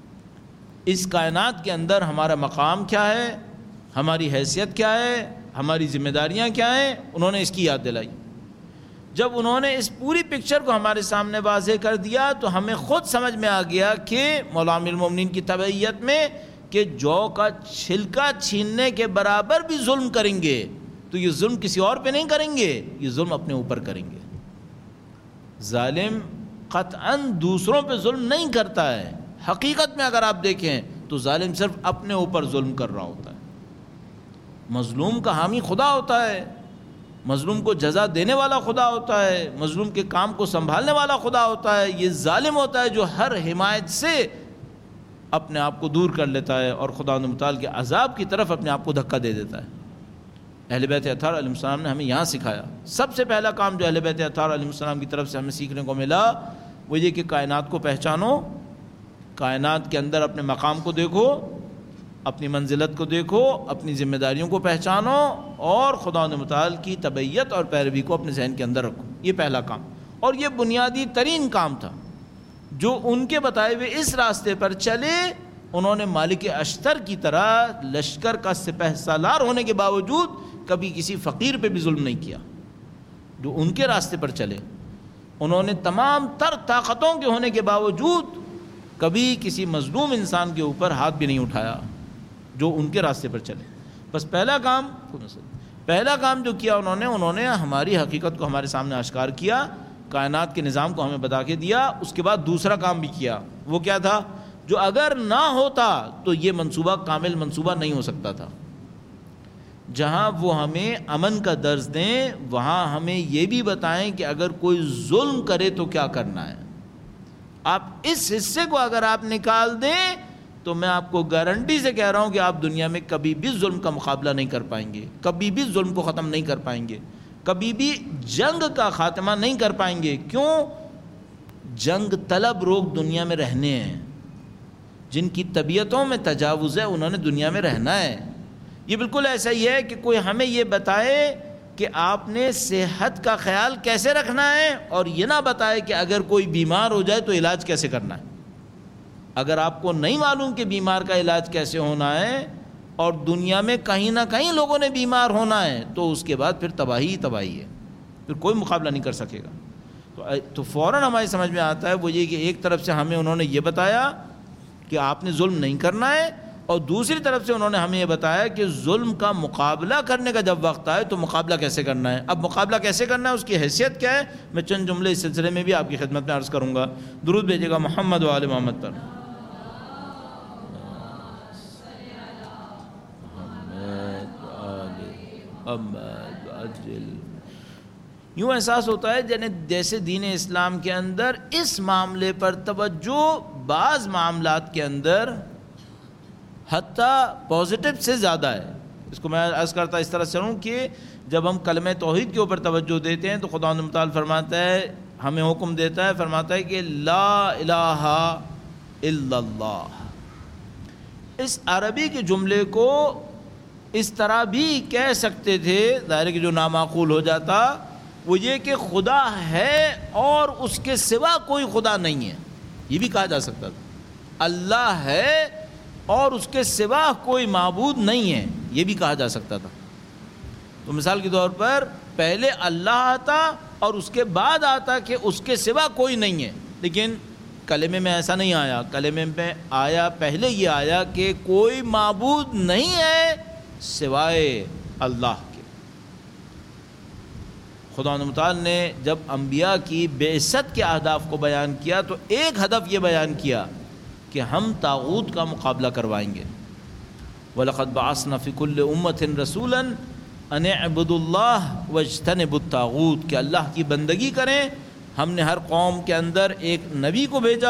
اس کائنات کے اندر ہمارا مقام کیا ہے، ہماری حیثیت کیا ہے، ہماری ذمہ داریاں کیا ہیں، انہوں نے اس کی یاد دلائی۔ جب انہوں نے اس پوری پکچر کو ہمارے سامنے واضح کر دیا تو ہمیں خود سمجھ میں آ گیا کہ مولا امیر المومنین کی تبعیت میں کہ جو کا چھلکا چھیننے کے برابر بھی ظلم کریں گے تو یہ ظلم کسی اور پہ نہیں کریں گے، یہ ظلم اپنے اوپر کریں گے۔ ظالم قطعاً دوسروں پہ ظلم نہیں کرتا ہے، حقیقت میں اگر آپ دیکھیں تو ظالم صرف اپنے اوپر ظلم کر رہا ہوتا ہے۔ مظلوم کا حامی خدا ہوتا ہے، مظلوم کو جزا دینے والا خدا ہوتا ہے، مظلوم کے کام کو سنبھالنے والا خدا ہوتا ہے۔ یہ ظالم ہوتا ہے جو ہر حمایت سے اپنے آپ کو دور کر لیتا ہے اور خدا متعال کے عذاب کی طرف اپنے آپ کو دھکا دے دیتا ہے۔ اہل بیت اطہار علیہ السلام نے ہمیں یہاں سکھایا۔ سب سے پہلا کام جو اہل بیت اطہار علیہ السلام کی طرف سے ہمیں سیکھنے کو ملا وہ یہ کہ کائنات کو پہچانو، کائنات کے اندر اپنے مقام کو دیکھو، اپنی منزلت کو دیکھو، اپنی ذمہ داریوں کو پہچانو اور خدا متعال کی تبعیت اور پیروی کو اپنے ذہن کے اندر رکھو۔ یہ پہلا کام، اور یہ بنیادی ترین کام تھا۔ جو ان کے بتائے ہوئے اس راستے پر چلے، انہوں نے مالک اشتر کی طرح لشکر کا سپہ سالار ہونے کے باوجود کبھی کسی فقیر پہ بھی ظلم نہیں کیا۔ جو ان کے راستے پر چلے، انہوں نے تمام تر طاقتوں کے ہونے کے باوجود کبھی کسی مظلوم انسان کے اوپر ہاتھ بھی نہیں اٹھایا، جو ان کے راستے پر چلے۔ بس پہلا کام پہلا کام جو کیا انہوں نے انہوں نے ہماری حقیقت کو ہمارے سامنے آشکار کیا، کائنات کے نظام کو ہمیں بتا کے دیا۔ اس کے بعد دوسرا کام بھی کیا، وہ کیا تھا؟ جو اگر نہ ہوتا تو یہ منصوبہ کامل منصوبہ نہیں ہو سکتا تھا۔ جہاں وہ ہمیں امن کا درس دیں، وہاں ہمیں یہ بھی بتائیں کہ اگر کوئی ظلم کرے تو کیا کرنا ہے۔ آپ اس حصے کو اگر آپ نکال دیں تو میں آپ کو گارنٹی سے کہہ رہا ہوں کہ آپ دنیا میں کبھی بھی ظلم کا مقابلہ نہیں کر پائیں گے، کبھی بھی ظلم کو ختم نہیں کر پائیں گے، کبھی بھی جنگ کا خاتمہ نہیں کر پائیں گے۔ کیوں؟ جنگ طلب لوگ دنیا میں رہنے ہیں، جن کی طبیعتوں میں تجاوز ہے انہوں نے دنیا میں رہنا ہے۔ یہ بالکل ایسا ہی ہے کہ کوئی ہمیں یہ بتائے کہ آپ نے صحت کا خیال کیسے رکھنا ہے اور یہ نہ بتائے کہ اگر کوئی بیمار ہو جائے تو علاج کیسے کرنا ہے۔ اگر آپ کو نہیں معلوم کہ بیمار کا علاج کیسے ہونا ہے اور دنیا میں کہیں نہ کہیں لوگوں نے بیمار ہونا ہے تو اس کے بعد پھر تباہی ہی تباہی ہے، پھر کوئی مقابلہ نہیں کر سکے گا۔ تو تو فوراً ہماری سمجھ میں آتا ہے وہ یہ کہ ایک طرف سے ہمیں انہوں نے یہ بتایا کہ آپ نے ظلم نہیں کرنا ہے، اور دوسری طرف سے انہوں نے ہمیں یہ بتایا کہ ظلم کا مقابلہ کرنے کا جب وقت آئے تو مقابلہ کیسے کرنا ہے۔ اب مقابلہ کیسے کرنا ہے، اس کی حیثیت کیا ہے، میں چند جملے اس سلسلے میں بھی آپ کی خدمت میں عرض کروں گا۔ درود بھیجے گا محمد و آل محمد پر۔ یوں احساس ہوتا ہے جیسے دین اسلام کے اندر اس معاملے پر توجہ بعض معاملات کے اندر حتیٰ پازیٹیو سے زیادہ ہے۔ اس کو میں عرض کرتا اس طرح سے ہوں کہ جب ہم کلمہ توحید کے اوپر توجہ دیتے ہیں تو خدا متعال فرماتا ہے، ہمیں حکم دیتا ہے، فرماتا ہے کہ لا الہ الا اللہ۔ اس عربی کے جملے کو اس طرح بھی کہہ سکتے تھے، ظاہر کہ جو نامعقول ہو جاتا وہ یہ کہ خدا ہے اور اس کے سوا کوئی خدا نہیں ہے، یہ بھی کہا جا سکتا تھا۔ اللہ ہے اور اس کے سوا کوئی معبود نہیں ہے، یہ بھی کہا جا سکتا تھا. تو مثال کے طور پر پہلے اللہ آتا اور اس کے بعد آتا کہ اس کے سوا کوئی نہیں ہے، لیکن کلمے میں ایسا نہیں آیا. کلمے میں آیا پہلے یہ آیا کہ کوئی معبود نہیں ہے سوائے اللہ کے. خدا متعال نے جب انبیاء کی بعثت کے اہداف کو بیان کیا تو ایک ہدف یہ بیان کیا کہ ہم طاغوت کا مقابلہ کروائیں گے. وَلَقَدْ بَعَثْنَا فِي كُلِّ أُمَّةٍ رَسُولًا أَنِ اعْبُدُوا اللَّهَ وَاجْتَنِبُوا الطَّاغُوتَ، کہ اللہ کی بندگی کریں. ہم نے ہر قوم کے اندر ایک نبی کو بھیجا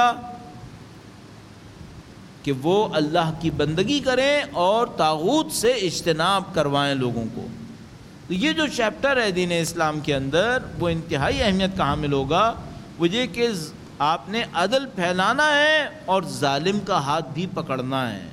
کہ وہ اللہ کی بندگی کریں اور طاغوت سے اجتناب کروائیں لوگوں کو. تو یہ جو چیپٹر ہے دین اسلام کے اندر وہ انتہائی اہمیت کا حامل ہوگا. وہ یہ کہ آپ نے عدل پھیلانا ہے اور ظالم کا ہاتھ بھی پکڑنا ہے.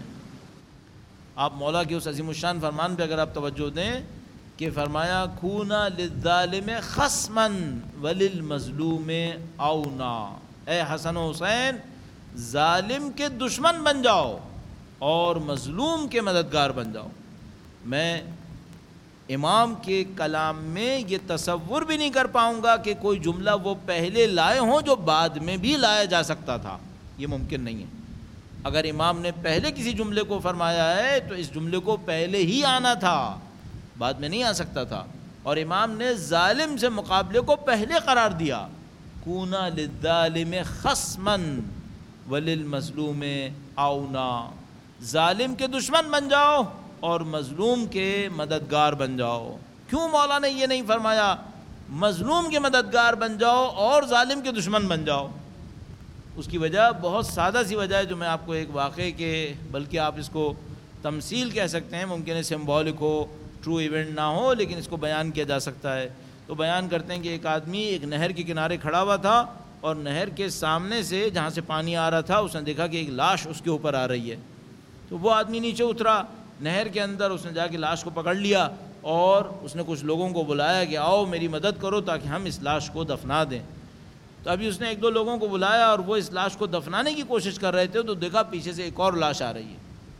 آپ مولا کے اس عظیم الشان فرمان پہ اگر آپ توجہ دیں کہ فرمایا کھونا للظالم خصما وللمظلوم اونا، اے حسن و حسین ظالم کے دشمن بن جاؤ اور مظلوم کے مددگار بن جاؤ. میں امام کے کلام میں یہ تصور بھی نہیں کر پاؤں گا کہ کوئی جملہ وہ پہلے لائے ہوں جو بعد میں بھی لایا جا سکتا تھا. یہ ممکن نہیں ہے. اگر امام نے پہلے کسی جملے کو فرمایا ہے تو اس جملے کو پہلے ہی آنا تھا، بعد میں نہیں آ سکتا تھا. اور امام نے ظالم سے مقابلے کو پہلے قرار دیا، کونا للظالم خصما وللمظلوم اونا، ظالم کے دشمن بن جاؤ اور مظلوم کے مددگار بن جاؤ. کیوں مولا نے یہ نہیں فرمایا مظلوم کے مددگار بن جاؤ اور ظالم کے دشمن بن جاؤ؟ اس کی وجہ بہت سادہ سی وجہ ہے جو میں آپ کو ایک واقعے کے، بلکہ آپ اس کو تمثیل کہہ سکتے ہیں، ممکن ہے سمبولک ہو، ٹرو ایونٹ نہ ہو، لیکن اس کو بیان کیا جا سکتا ہے. تو بیان کرتے ہیں کہ ایک آدمی ایک نہر کے کنارے کھڑا ہوا تھا اور نہر کے سامنے سے جہاں سے پانی آ رہا تھا اس نے دیکھا کہ ایک لاش اس کے اوپر آ رہی ہے. تو وہ آدمی نیچے اترا نہر کے اندر، اس نے جا کے لاش کو پکڑ لیا اور اس نے کچھ لوگوں کو بلایا کہ آؤ میری مدد کرو تاکہ ہم اس لاش کو دفنا دیں. تو ابھی اس نے ایک دو لوگوں کو بلایا اور وہ اس لاش کو دفنانے کی کوشش کر رہے تھے تو دیکھا پیچھے سے ایک اور لاش آ رہی ہے.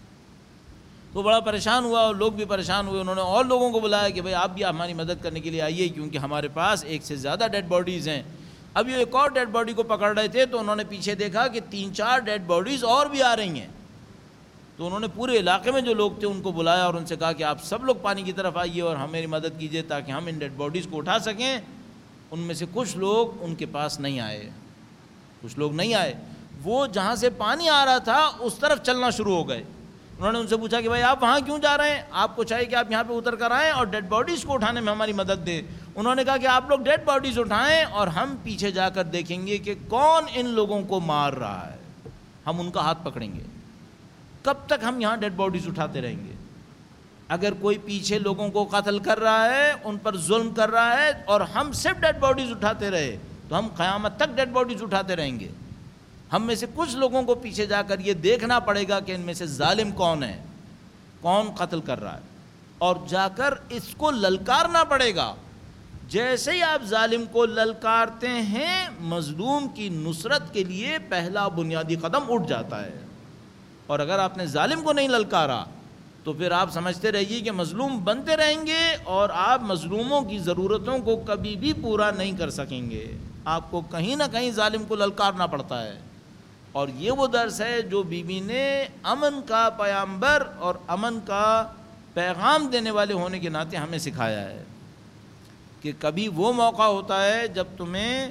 تو بڑا پریشان ہوا اور لوگ بھی پریشان ہوئے. انہوں نے اور لوگوں کو بلایا کہ بھئی آپ بھی ہماری مدد کرنے کے لیے آئیے کیونکہ ہمارے پاس ایک سے زیادہ ڈیڈ باڈیز ہیں. اب یہ ایک اور ڈیڈ باڈی کو پکڑ رہے تھے تو انہوں نے پیچھے دیکھا کہ تین چار ڈیڈ باڈیز اور بھی آ رہی ہیں. تو انہوں نے پورے علاقے میں جو لوگ تھے ان کو بلایا اور ان سے کہا کہ آپ سب لوگ پانی کی طرف آئیے اور ہماری مدد کیجیے تاکہ ہم ان ڈیڈ باڈیز کو اٹھا سکیں. ان میں سے کچھ لوگ ان کے پاس نہیں آئے، کچھ لوگ نہیں آئے. وہ جہاں سے پانی آ رہا تھا اس طرف چلنا شروع ہو گئے. انہوں نے ان سے پوچھا کہ بھائی آپ وہاں کیوں جا رہے ہیں؟ آپ کو چاہیے کہ آپ یہاں پہ اتر کر آئیں اور ڈیڈ باڈیز کو اٹھانے میں ہماری مدد دیں. انہوں نے کہا کہ آپ لوگ ڈیڈ باڈیز اٹھائیں اور ہم پیچھے جا کر دیکھیں گے کہ کون ان لوگوں کو مار رہا ہے، ہم ان کا ہاتھ پکڑیں گے. کب تک ہم یہاں ڈیڈ باڈیز اٹھاتے رہیں گے؟ اگر کوئی پیچھے لوگوں کو قتل کر رہا ہے، ان پر ظلم کر رہا ہے اور ہم صرف ڈیڈ باڈیز اٹھاتے رہے تو ہم قیامت تک ڈیڈ باڈیز اٹھاتے رہیں گے. ہم میں سے کچھ لوگوں کو پیچھے جا کر یہ دیکھنا پڑے گا کہ ان میں سے ظالم کون ہے، کون قتل کر رہا ہے، اور جا کر اس کو للکارنا پڑے گا. جیسے ہی آپ ظالم کو للکارتے ہیں مظلوم کی نصرت کے لیے پہلا بنیادی قدم اٹھ جاتا ہے. اور اگر آپ نے ظالم کو نہیں للکارا تو پھر آپ سمجھتے رہیے کہ مظلوم بنتے رہیں گے اور آپ مظلوموں کی ضرورتوں کو کبھی بھی پورا نہیں کر سکیں گے. آپ کو کہیں نہ کہیں ظالم کو للکارنا پڑتا ہے. اور یہ وہ درس ہے جو بی بی نے امن کا پیامبر اور امن کا پیغام دینے والے ہونے کے ناطے ہمیں سکھایا ہے کہ کبھی وہ موقع ہوتا ہے جب تمہیں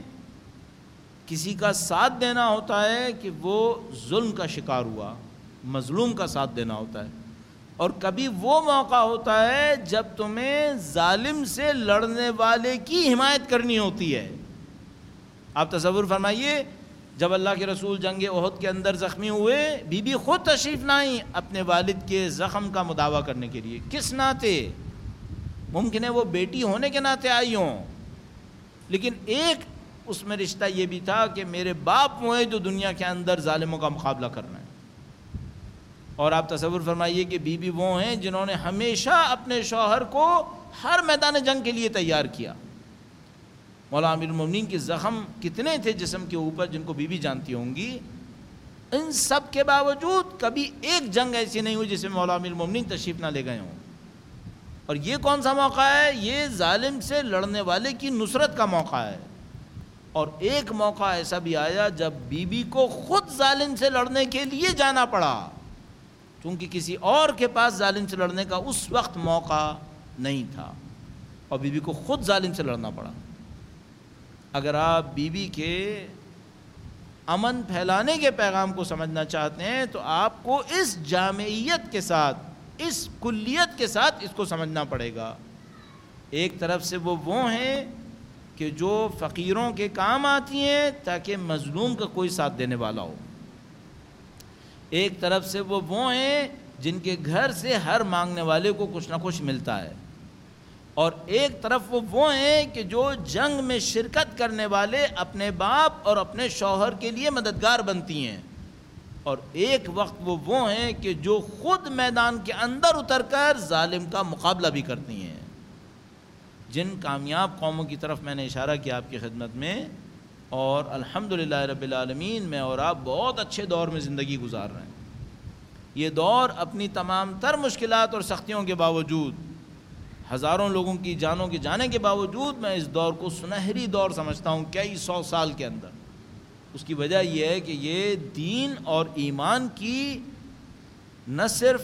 کسی کا ساتھ دینا ہوتا ہے کہ وہ ظلم کا شکار ہوا، مظلوم کا ساتھ دینا ہوتا ہے، اور کبھی وہ موقع ہوتا ہے جب تمہیں ظالم سے لڑنے والے کی حمایت کرنی ہوتی ہے. آپ تصور فرمائیے جب اللہ کے رسول جنگ احد کے اندر زخمی ہوئے، بی بی خود تشریف لائیں اپنے والد کے زخم کا مداوع کرنے کے لیے. کس ناطے؟ ممکن ہے وہ بیٹی ہونے کے ناطے آئی ہوں، لیکن ایک اس میں رشتہ یہ بھی تھا کہ میرے باپ وہ ہیں جو دنیا کے اندر ظالموں کا مقابلہ کرنا ہے. اور آپ تصور فرمائیے کہ بی بی وہ ہیں جنہوں نے ہمیشہ اپنے شوہر کو ہر میدان جنگ کے لیے تیار کیا. مولا امیر المومنین کے زخم کتنے تھے جسم کے اوپر جن کو بی بی جانتی ہوں گی. ان سب کے باوجود کبھی ایک جنگ ایسی نہیں ہوئی جس میں مولا امیر المومنین تشریف نہ لے گئے ہوں. اور یہ کون سا موقع ہے؟ یہ ظالم سے لڑنے والے کی نصرت کا موقع ہے۔ اور ایک موقع ایسا بھی آیا جب بی بی کو خود ظالم سے لڑنے کے لیے جانا پڑا، کیونکہ کسی اور کے پاس ظالم سے لڑنے کا اس وقت موقع نہیں تھا، اور بی بی کو خود ظالم سے لڑنا پڑا۔ اگر آپ بی بی کے امن پھیلانے کے پیغام کو سمجھنا چاہتے ہیں تو آپ کو اس جامعیت کے ساتھ، اس کلیت کے ساتھ اس کو سمجھنا پڑے گا۔ ایک طرف سے وہ وہ ہیں کہ جو فقیروں کے کام آتی ہیں تاکہ مظلوم کا کوئی ساتھ دینے والا ہو، ایک طرف سے وہ وہ ہیں جن کے گھر سے ہر مانگنے والے کو کچھ نہ کچھ ملتا ہے، اور ایک طرف وہ وہ ہیں کہ جو جنگ میں شرکت کرنے والے اپنے باپ اور اپنے شوہر کے لیے مددگار بنتی ہیں، اور ایک وقت وہ وہ ہیں کہ جو خود میدان کے اندر اتر کر ظالم کا مقابلہ بھی کرتی ہیں۔ جن کامیاب قوموں کی طرف میں نے اشارہ کیا آپ کی خدمت میں، اور الحمدللہ رب العالمین میں اور آپ بہت اچھے دور میں زندگی گزار رہے ہیں۔ یہ دور اپنی تمام تر مشکلات اور سختیوں کے باوجود، ہزاروں لوگوں کی جانوں کے جانے کے باوجود، میں اس دور کو سنہری دور سمجھتا ہوں کئی سو سال کے اندر۔ اس کی وجہ یہ ہے کہ یہ دین اور ایمان کی نہ صرف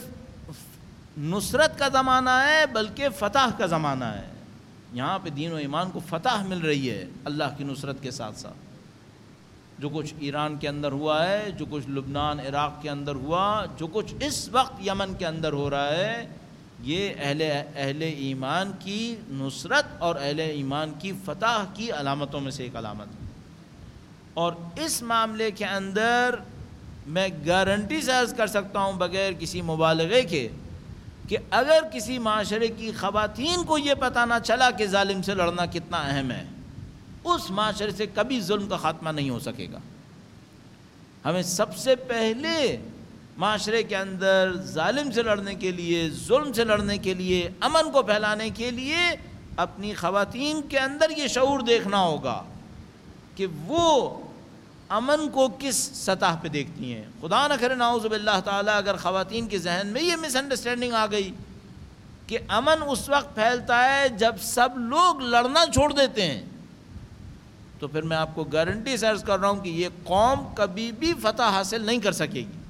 نصرت کا زمانہ ہے بلکہ فتح کا زمانہ ہے۔ یہاں پہ دین و ایمان کو فتح مل رہی ہے اللہ کی نصرت کے ساتھ ساتھ۔ جو کچھ ایران کے اندر ہوا ہے، جو کچھ لبنان عراق کے اندر ہوا، جو کچھ اس وقت یمن کے اندر ہو رہا ہے، یہ اہل اہل ایمان کی نصرت اور اہل ایمان کی فتح کی علامتوں میں سے ایک علامت ہے۔ اور اس معاملے کے اندر میں گارنٹی سے عرض کر سکتا ہوں بغیر کسی مبالغے کے کہ اگر کسی معاشرے کی خواتین کو یہ پتہ نہ چلا کہ ظالم سے لڑنا کتنا اہم ہے، اس معاشرے سے کبھی ظلم کا خاتمہ نہیں ہو سکے گا۔ ہمیں سب سے پہلے معاشرے کے اندر ظالم سے لڑنے کے لیے، ظلم سے لڑنے کے لیے، امن کو پھیلانے کے لیے اپنی خواتین کے اندر یہ شعور دیکھنا ہوگا کہ وہ امن کو کس سطح پہ دیکھتی ہیں۔ خدا نہ کرے نعوذ باللہ تعالیٰ اگر خواتین کے ذہن میں یہ مس انڈرسٹینڈنگ آ گئی کہ امن اس وقت پھیلتا ہے جب سب لوگ لڑنا چھوڑ دیتے ہیں، تو پھر میں آپ کو گارنٹی سے عرض کر رہا ہوں کہ یہ قوم کبھی بھی فتح حاصل نہیں کر سکے گی۔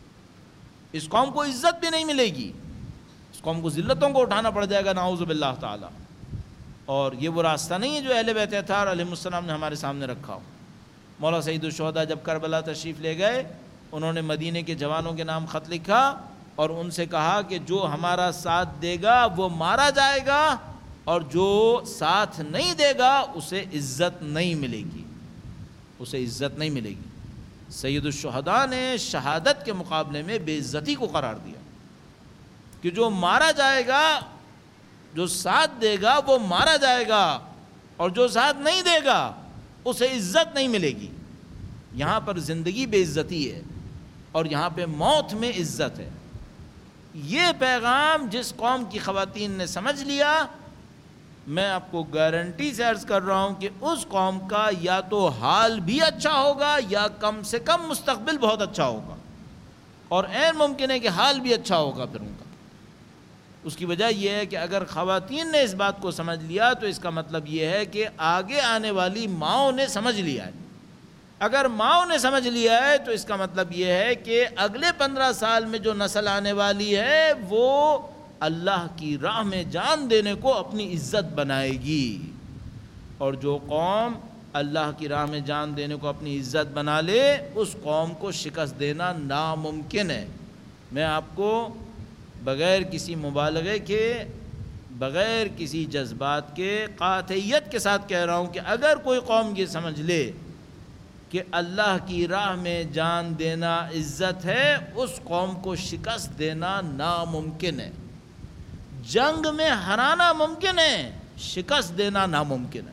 اس قوم کو عزت بھی نہیں ملے گی، اس قوم کو ذلتوں کو اٹھانا پڑ جائے گا نعوذ باللہ تعالیٰ۔ اور یہ وہ راستہ نہیں ہے جو اہل بیت اطہار علیہ السلام نے ہمارے سامنے رکھا ہو۔ مولا سعید الشہداء جب کربلا تشریف لے گئے، انہوں نے مدینے کے جوانوں کے نام خط لکھا اور ان سے کہا کہ جو ہمارا ساتھ دے گا وہ مارا جائے گا، اور جو ساتھ نہیں دے گا اسے عزت نہیں ملے گی، اسے عزت نہیں ملے گی۔ سید الشہداء نے شہادت کے مقابلے میں بے عزتی کو قرار دیا کہ جو مارا جائے گا، جو ساتھ دے گا وہ مارا جائے گا، اور جو ساتھ نہیں دے گا اسے عزت نہیں ملے گی۔ یہاں پر زندگی بے عزتی ہے اور یہاں پہ موت میں عزت ہے۔ یہ پیغام جس قوم کی خواتین نے سمجھ لیا، میں آپ کو گارنٹی سے عرض کر رہا ہوں کہ اس قوم کا یا تو حال بھی اچھا ہوگا یا کم سے کم مستقبل بہت اچھا ہوگا، اور عین ممکن ہے کہ حال بھی اچھا ہوگا پھر ان کا۔ اس کی وجہ یہ ہے کہ اگر خواتین نے اس بات کو سمجھ لیا تو اس کا مطلب یہ ہے کہ آگے آنے والی ماؤں نے سمجھ لیا ہے۔ اگر ماؤں نے سمجھ لیا ہے تو اس کا مطلب یہ ہے کہ اگلے پندرہ سال میں جو نسل آنے والی ہے وہ اللہ کی راہ میں جان دینے کو اپنی عزت بنائے گی، اور جو قوم اللہ کی راہ میں جان دینے کو اپنی عزت بنا لے اس قوم کو شکست دینا ناممکن ہے۔ میں آپ کو بغیر کسی مبالغے کے، بغیر کسی جذبات کے، قاطعیت کے ساتھ کہہ رہا ہوں کہ اگر کوئی قوم یہ سمجھ لے کہ اللہ کی راہ میں جان دینا عزت ہے، اس قوم کو شکست دینا ناممکن ہے۔ جنگ میں ہرانا ممکن ہے، شکست دینا ناممکن ہے۔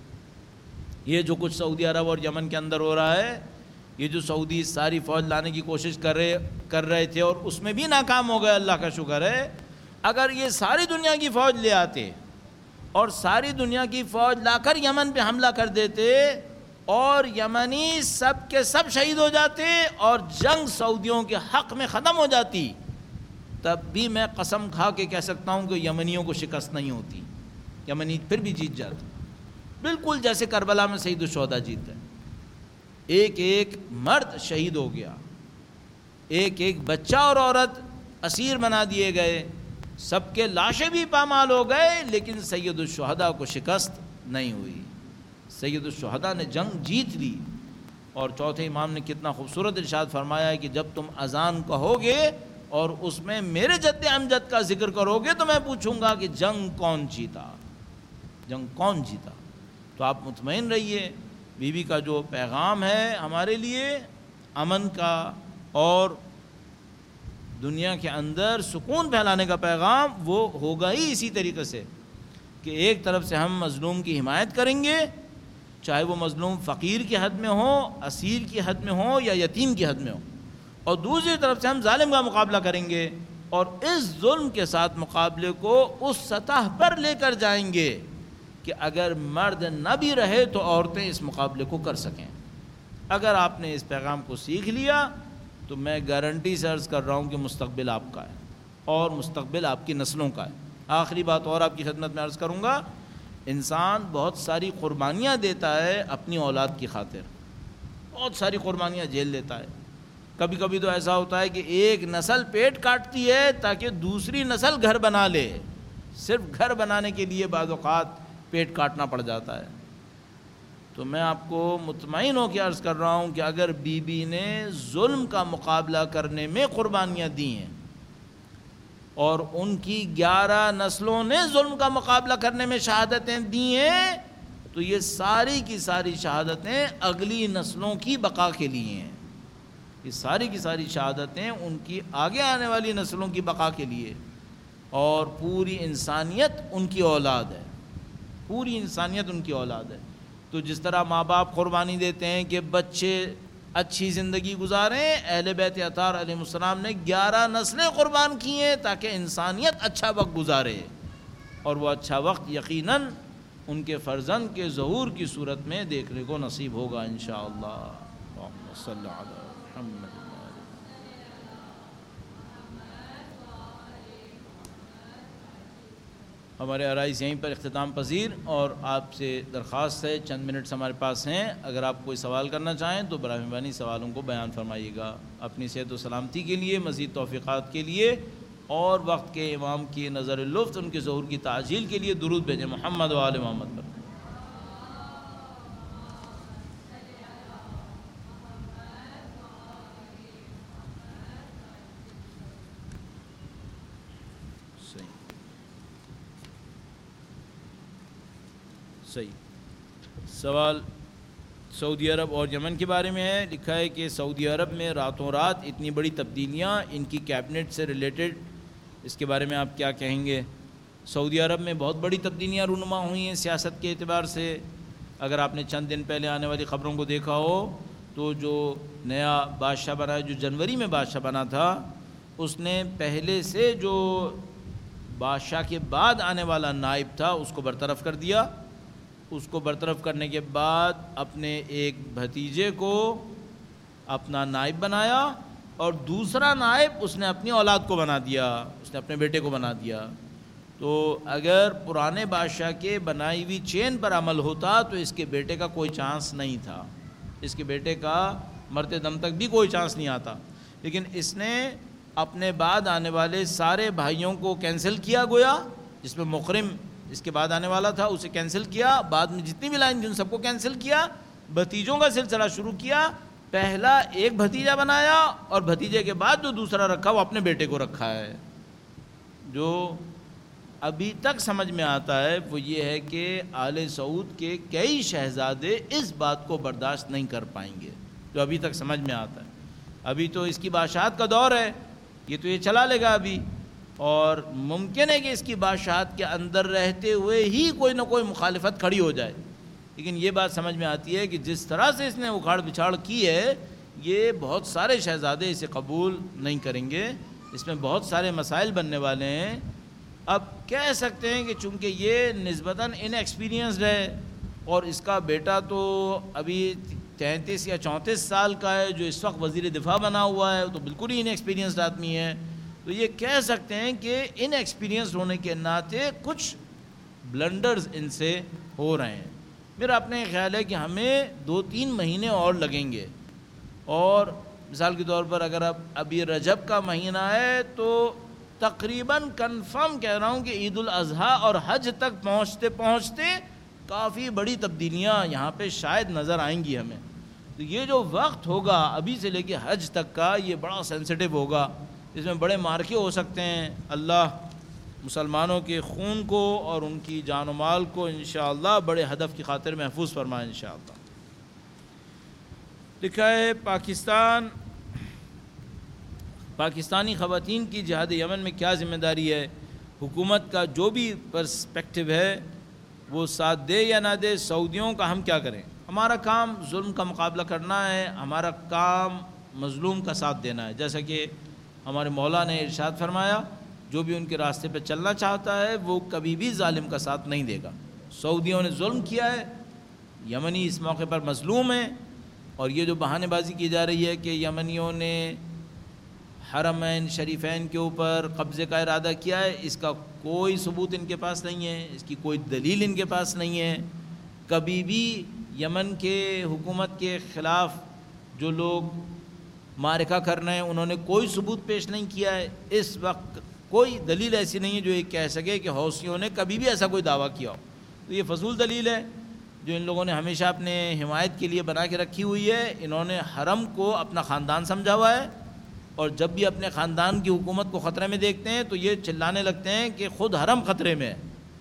یہ جو کچھ سعودی عرب اور یمن کے اندر ہو رہا ہے، یہ جو سعودی ساری فوج لانے کی کوشش کر رہے کر رہے تھے اور اس میں بھی ناکام ہو گئے، اللہ کا شکر ہے۔ اگر یہ ساری دنیا کی فوج لے آتے اور ساری دنیا کی فوج لا کر یمن پہ حملہ کر دیتے اور یمنی سب کے سب شہید ہو جاتے اور جنگ سعودیوں کے حق میں ختم ہو جاتی، تب بھی میں قسم کھا کے کہہ سکتا ہوں کہ یمنیوں کو شکست نہیں ہوتی، یمنی پھر بھی جیت جاتے، بالکل جیسے کربلا میں سید الشہداء جیتے، ایک ایک مرد شہید ہو گیا، ایک ایک بچہ اور عورت اسیر بنا دیے گئے، سب کے لاشیں بھی پامال ہو گئے، لیکن سید الشہداء کو شکست نہیں ہوئی، سید الشہداء نے جنگ جیت لی۔ اور چوتھے امام نے کتنا خوبصورت ارشاد فرمایا ہے کہ جب تم اذان کہو گے اور اس میں میرے جد امجد کا ذکر کرو گے تو میں پوچھوں گا کہ جنگ کون جیتا، جنگ کون جیتا۔ تو آپ مطمئن رہیے، بی بی کا جو پیغام ہے ہمارے لیے امن کا اور دنیا کے اندر سکون پھیلانے کا پیغام، وہ ہوگا ہی اسی طریقے سے کہ ایک طرف سے ہم مظلوم کی حمایت کریں گے، چاہے وہ مظلوم فقیر کی حد میں ہو، اسیر کی حد میں ہو یا یتیم کی حد میں ہو، اور دوسری طرف سے ہم ظالم کا مقابلہ کریں گے اور اس ظلم کے ساتھ مقابلے کو اس سطح پر لے کر جائیں گے کہ اگر مرد نہ بھی رہے تو عورتیں اس مقابلے کو کر سکیں۔ اگر آپ نے اس پیغام کو سیکھ لیا تو میں گارنٹی سے عرض کر رہا ہوں کہ مستقبل آپ کا ہے اور مستقبل آپ کی نسلوں کا ہے۔ آخری بات اور آپ کی خدمت میں عرض کروں گا، انسان بہت ساری قربانیاں دیتا ہے اپنی اولاد کی خاطر، بہت ساری قربانیاں جھیل لیتا ہے۔ کبھی کبھی تو ایسا ہوتا ہے کہ ایک نسل پیٹ کاٹتی ہے تاکہ دوسری نسل گھر بنا لے، صرف گھر بنانے کے لیے بعض اوقات پیٹ کاٹنا پڑ جاتا ہے۔ تو میں آپ کو مطمئن ہو کے عرض کر رہا ہوں کہ اگر بی بی نے ظلم کا مقابلہ کرنے میں قربانیاں دی ہیں اور ان کی گیارہ نسلوں نے ظلم کا مقابلہ کرنے میں شہادتیں دی ہیں، تو یہ ساری کی ساری شہادتیں اگلی نسلوں کی بقا کے لیے ہیں، یہ ساری کی ساری شہادتیں ان کی آگے آنے والی نسلوں کی بقا کے لیے، اور پوری انسانیت ان کی اولاد ہے، پوری انسانیت ان کی اولاد ہے۔ تو جس طرح ماں باپ قربانی دیتے ہیں کہ بچے اچھی زندگی گزاریں، اہل بیت اطہار علیہ السلام نے گیارہ نسلیں قربان کی ہیں تاکہ انسانیت اچھا وقت گزارے، اور وہ اچھا وقت یقیناً ان کے فرزند کے ظہور کی صورت میں دیکھنے کو نصیب ہوگا انشاءاللہ۔ اللہم صلی علی محمد۔ ہمارے آرائز یہیں پر اختتام پذیر، اور آپ سے درخواست ہے چند منٹس ہمارے پاس ہیں، اگر آپ کوئی سوال کرنا چاہیں تو براہ مہربانی سوالوں کو بیان فرمائیے گا۔ اپنی صحت و سلامتی کے لیے، مزید توفیقات کے لیے اور وقت کے امام کی نظر لطف ان کے ظہور کی تعجیل کے لیے درود بھیجیں محمد و آل محمد پر۔ صحیح سوال سعودی عرب اور یمن کے بارے میں ہے۔ لکھا ہے کہ سعودی عرب میں راتوں رات اتنی بڑی تبدیلیاں ان کی کیبنٹ سے ریلیٹڈ، اس کے بارے میں آپ کیا کہیں گے؟ سعودی عرب میں بہت بڑی تبدیلیاں رونما ہوئی ہیں سیاست کے اعتبار سے۔ اگر آپ نے چند دن پہلے آنے والی خبروں کو دیکھا ہو تو جو نیا بادشاہ بنا ہے، جو جنوری میں بادشاہ بنا تھا، اس نے پہلے سے جو بادشاہ کے بعد آنے والا نائب تھا اس کو برطرف کر دیا۔ اس کو برطرف کرنے کے بعد اپنے ایک بھتیجے کو اپنا نائب بنایا، اور دوسرا نائب اس نے اپنی اولاد کو بنا دیا، اس نے اپنے بیٹے کو بنا دیا۔ تو اگر پرانے بادشاہ کے بنائی ہوئی چین پر عمل ہوتا تو اس کے بیٹے کا کوئی چانس نہیں تھا، اس کے بیٹے کا مرتے دم تک بھی کوئی چانس نہیں آتا۔ لیکن اس نے اپنے بعد آنے والے سارے بھائیوں کو کینسل کیا، گویا جس میں مقرم اس کے بعد آنے والا تھا اسے کینسل کیا، بعد میں جتنی بھی لائن تھی ان سب کو کینسل کیا، بھتیجوں کا سلسلہ شروع کیا۔ پہلا ایک بھتیجا بنایا اور بھتیجے کے بعد جو دوسرا رکھا وہ اپنے بیٹے کو رکھا ہے۔ جو ابھی تک سمجھ میں آتا ہے وہ یہ ہے کہ آل سعود کے کئی شہزادے اس بات کو برداشت نہیں کر پائیں گے، جو ابھی تک سمجھ میں آتا ہے۔ ابھی تو اس کی بادشاہت کا دور ہے، یہ تو یہ چلا لے گا ابھی، اور ممکن ہے کہ اس کی بادشاہت کے اندر رہتے ہوئے ہی کوئی نہ کوئی مخالفت کھڑی ہو جائے۔ لیکن یہ بات سمجھ میں آتی ہے کہ جس طرح سے اس نے اکھاڑ پچھاڑ کی ہے، یہ بہت سارے شہزادے اسے قبول نہیں کریں گے، اس میں بہت سارے مسائل بننے والے ہیں۔ اب کہہ سکتے ہیں کہ چونکہ یہ نسبتاً ان ایکسپیرینسڈ ہے اور اس کا بیٹا تو ابھی تینتیس یا چونتیس سال کا ہے جو اس وقت وزیر دفاع بنا ہوا ہے، تو بالکل ہی ان ایکسپیرینسڈ آدمی ہے، تو یہ کہہ سکتے ہیں کہ ان ایکسپیرینس ہونے کے ناطے کچھ بلنڈرز ان سے ہو رہے ہیں۔ میرا اپنے خیال ہے کہ ہمیں دو تین مہینے اور لگیں گے، اور مثال کے طور پر اگر اب ابھی رجب کا مہینہ ہے تو تقریباً کنفرم کہہ رہا ہوں کہ عید الاضحیٰ اور حج تک پہنچتے پہنچتے کافی بڑی تبدیلیاں یہاں پہ شاید نظر آئیں گی ہمیں۔ تو یہ جو وقت ہوگا ابھی سے لے کے حج تک کا، یہ بڑا سینسٹیو ہوگا، اس میں بڑے مارکے ہو سکتے ہیں۔ اللہ مسلمانوں کے خون کو اور ان کی جان و مال کو انشاءاللہ بڑے ہدف کی خاطر محفوظ فرمائے انشاءاللہ۔ لکھا ہے پاکستان پاکستانی خواتین کی جہاد یمن میں کیا ذمہ داری ہے؟ حکومت کا جو بھی پرسپیکٹو ہے وہ ساتھ دے یا نہ دے، سعودیوں کا ہم کیا کریں؟ ہمارا کام ظلم کا مقابلہ کرنا ہے، ہمارا کام مظلوم کا ساتھ دینا ہے۔ جیسا کہ ہمارے مولا نے ارشاد فرمایا، جو بھی ان کے راستے پہ چلنا چاہتا ہے وہ کبھی بھی ظالم کا ساتھ نہیں دے گا۔ سعودیوں نے ظلم کیا ہے، یمنی اس موقع پر مظلوم ہیں، اور یہ جو بہانے بازی کی جا رہی ہے کہ یمنیوں نے حرمین شریفین کے اوپر قبضے کا ارادہ کیا ہے، اس کا کوئی ثبوت ان کے پاس نہیں ہے، اس کی کوئی دلیل ان کے پاس نہیں ہے۔ کبھی بھی یمن کے حکومت کے خلاف جو لوگ معرکہ کر رہے ہیں انہوں نے کوئی ثبوت پیش نہیں کیا ہے۔ اس وقت کوئی دلیل ایسی نہیں ہے جو یہ کہہ سکے کہ حوثیوں نے کبھی بھی ایسا کوئی دعویٰ کیا ہو۔ تو یہ فضول دلیل ہے جو ان لوگوں نے ہمیشہ اپنے حمایت کے لیے بنا کے رکھی ہوئی ہے۔ انہوں نے حرم کو اپنا خاندان سمجھا ہوا ہے، اور جب بھی اپنے خاندان کی حکومت کو خطرے میں دیکھتے ہیں تو یہ چلانے لگتے ہیں کہ خود حرم خطرے میں ہے۔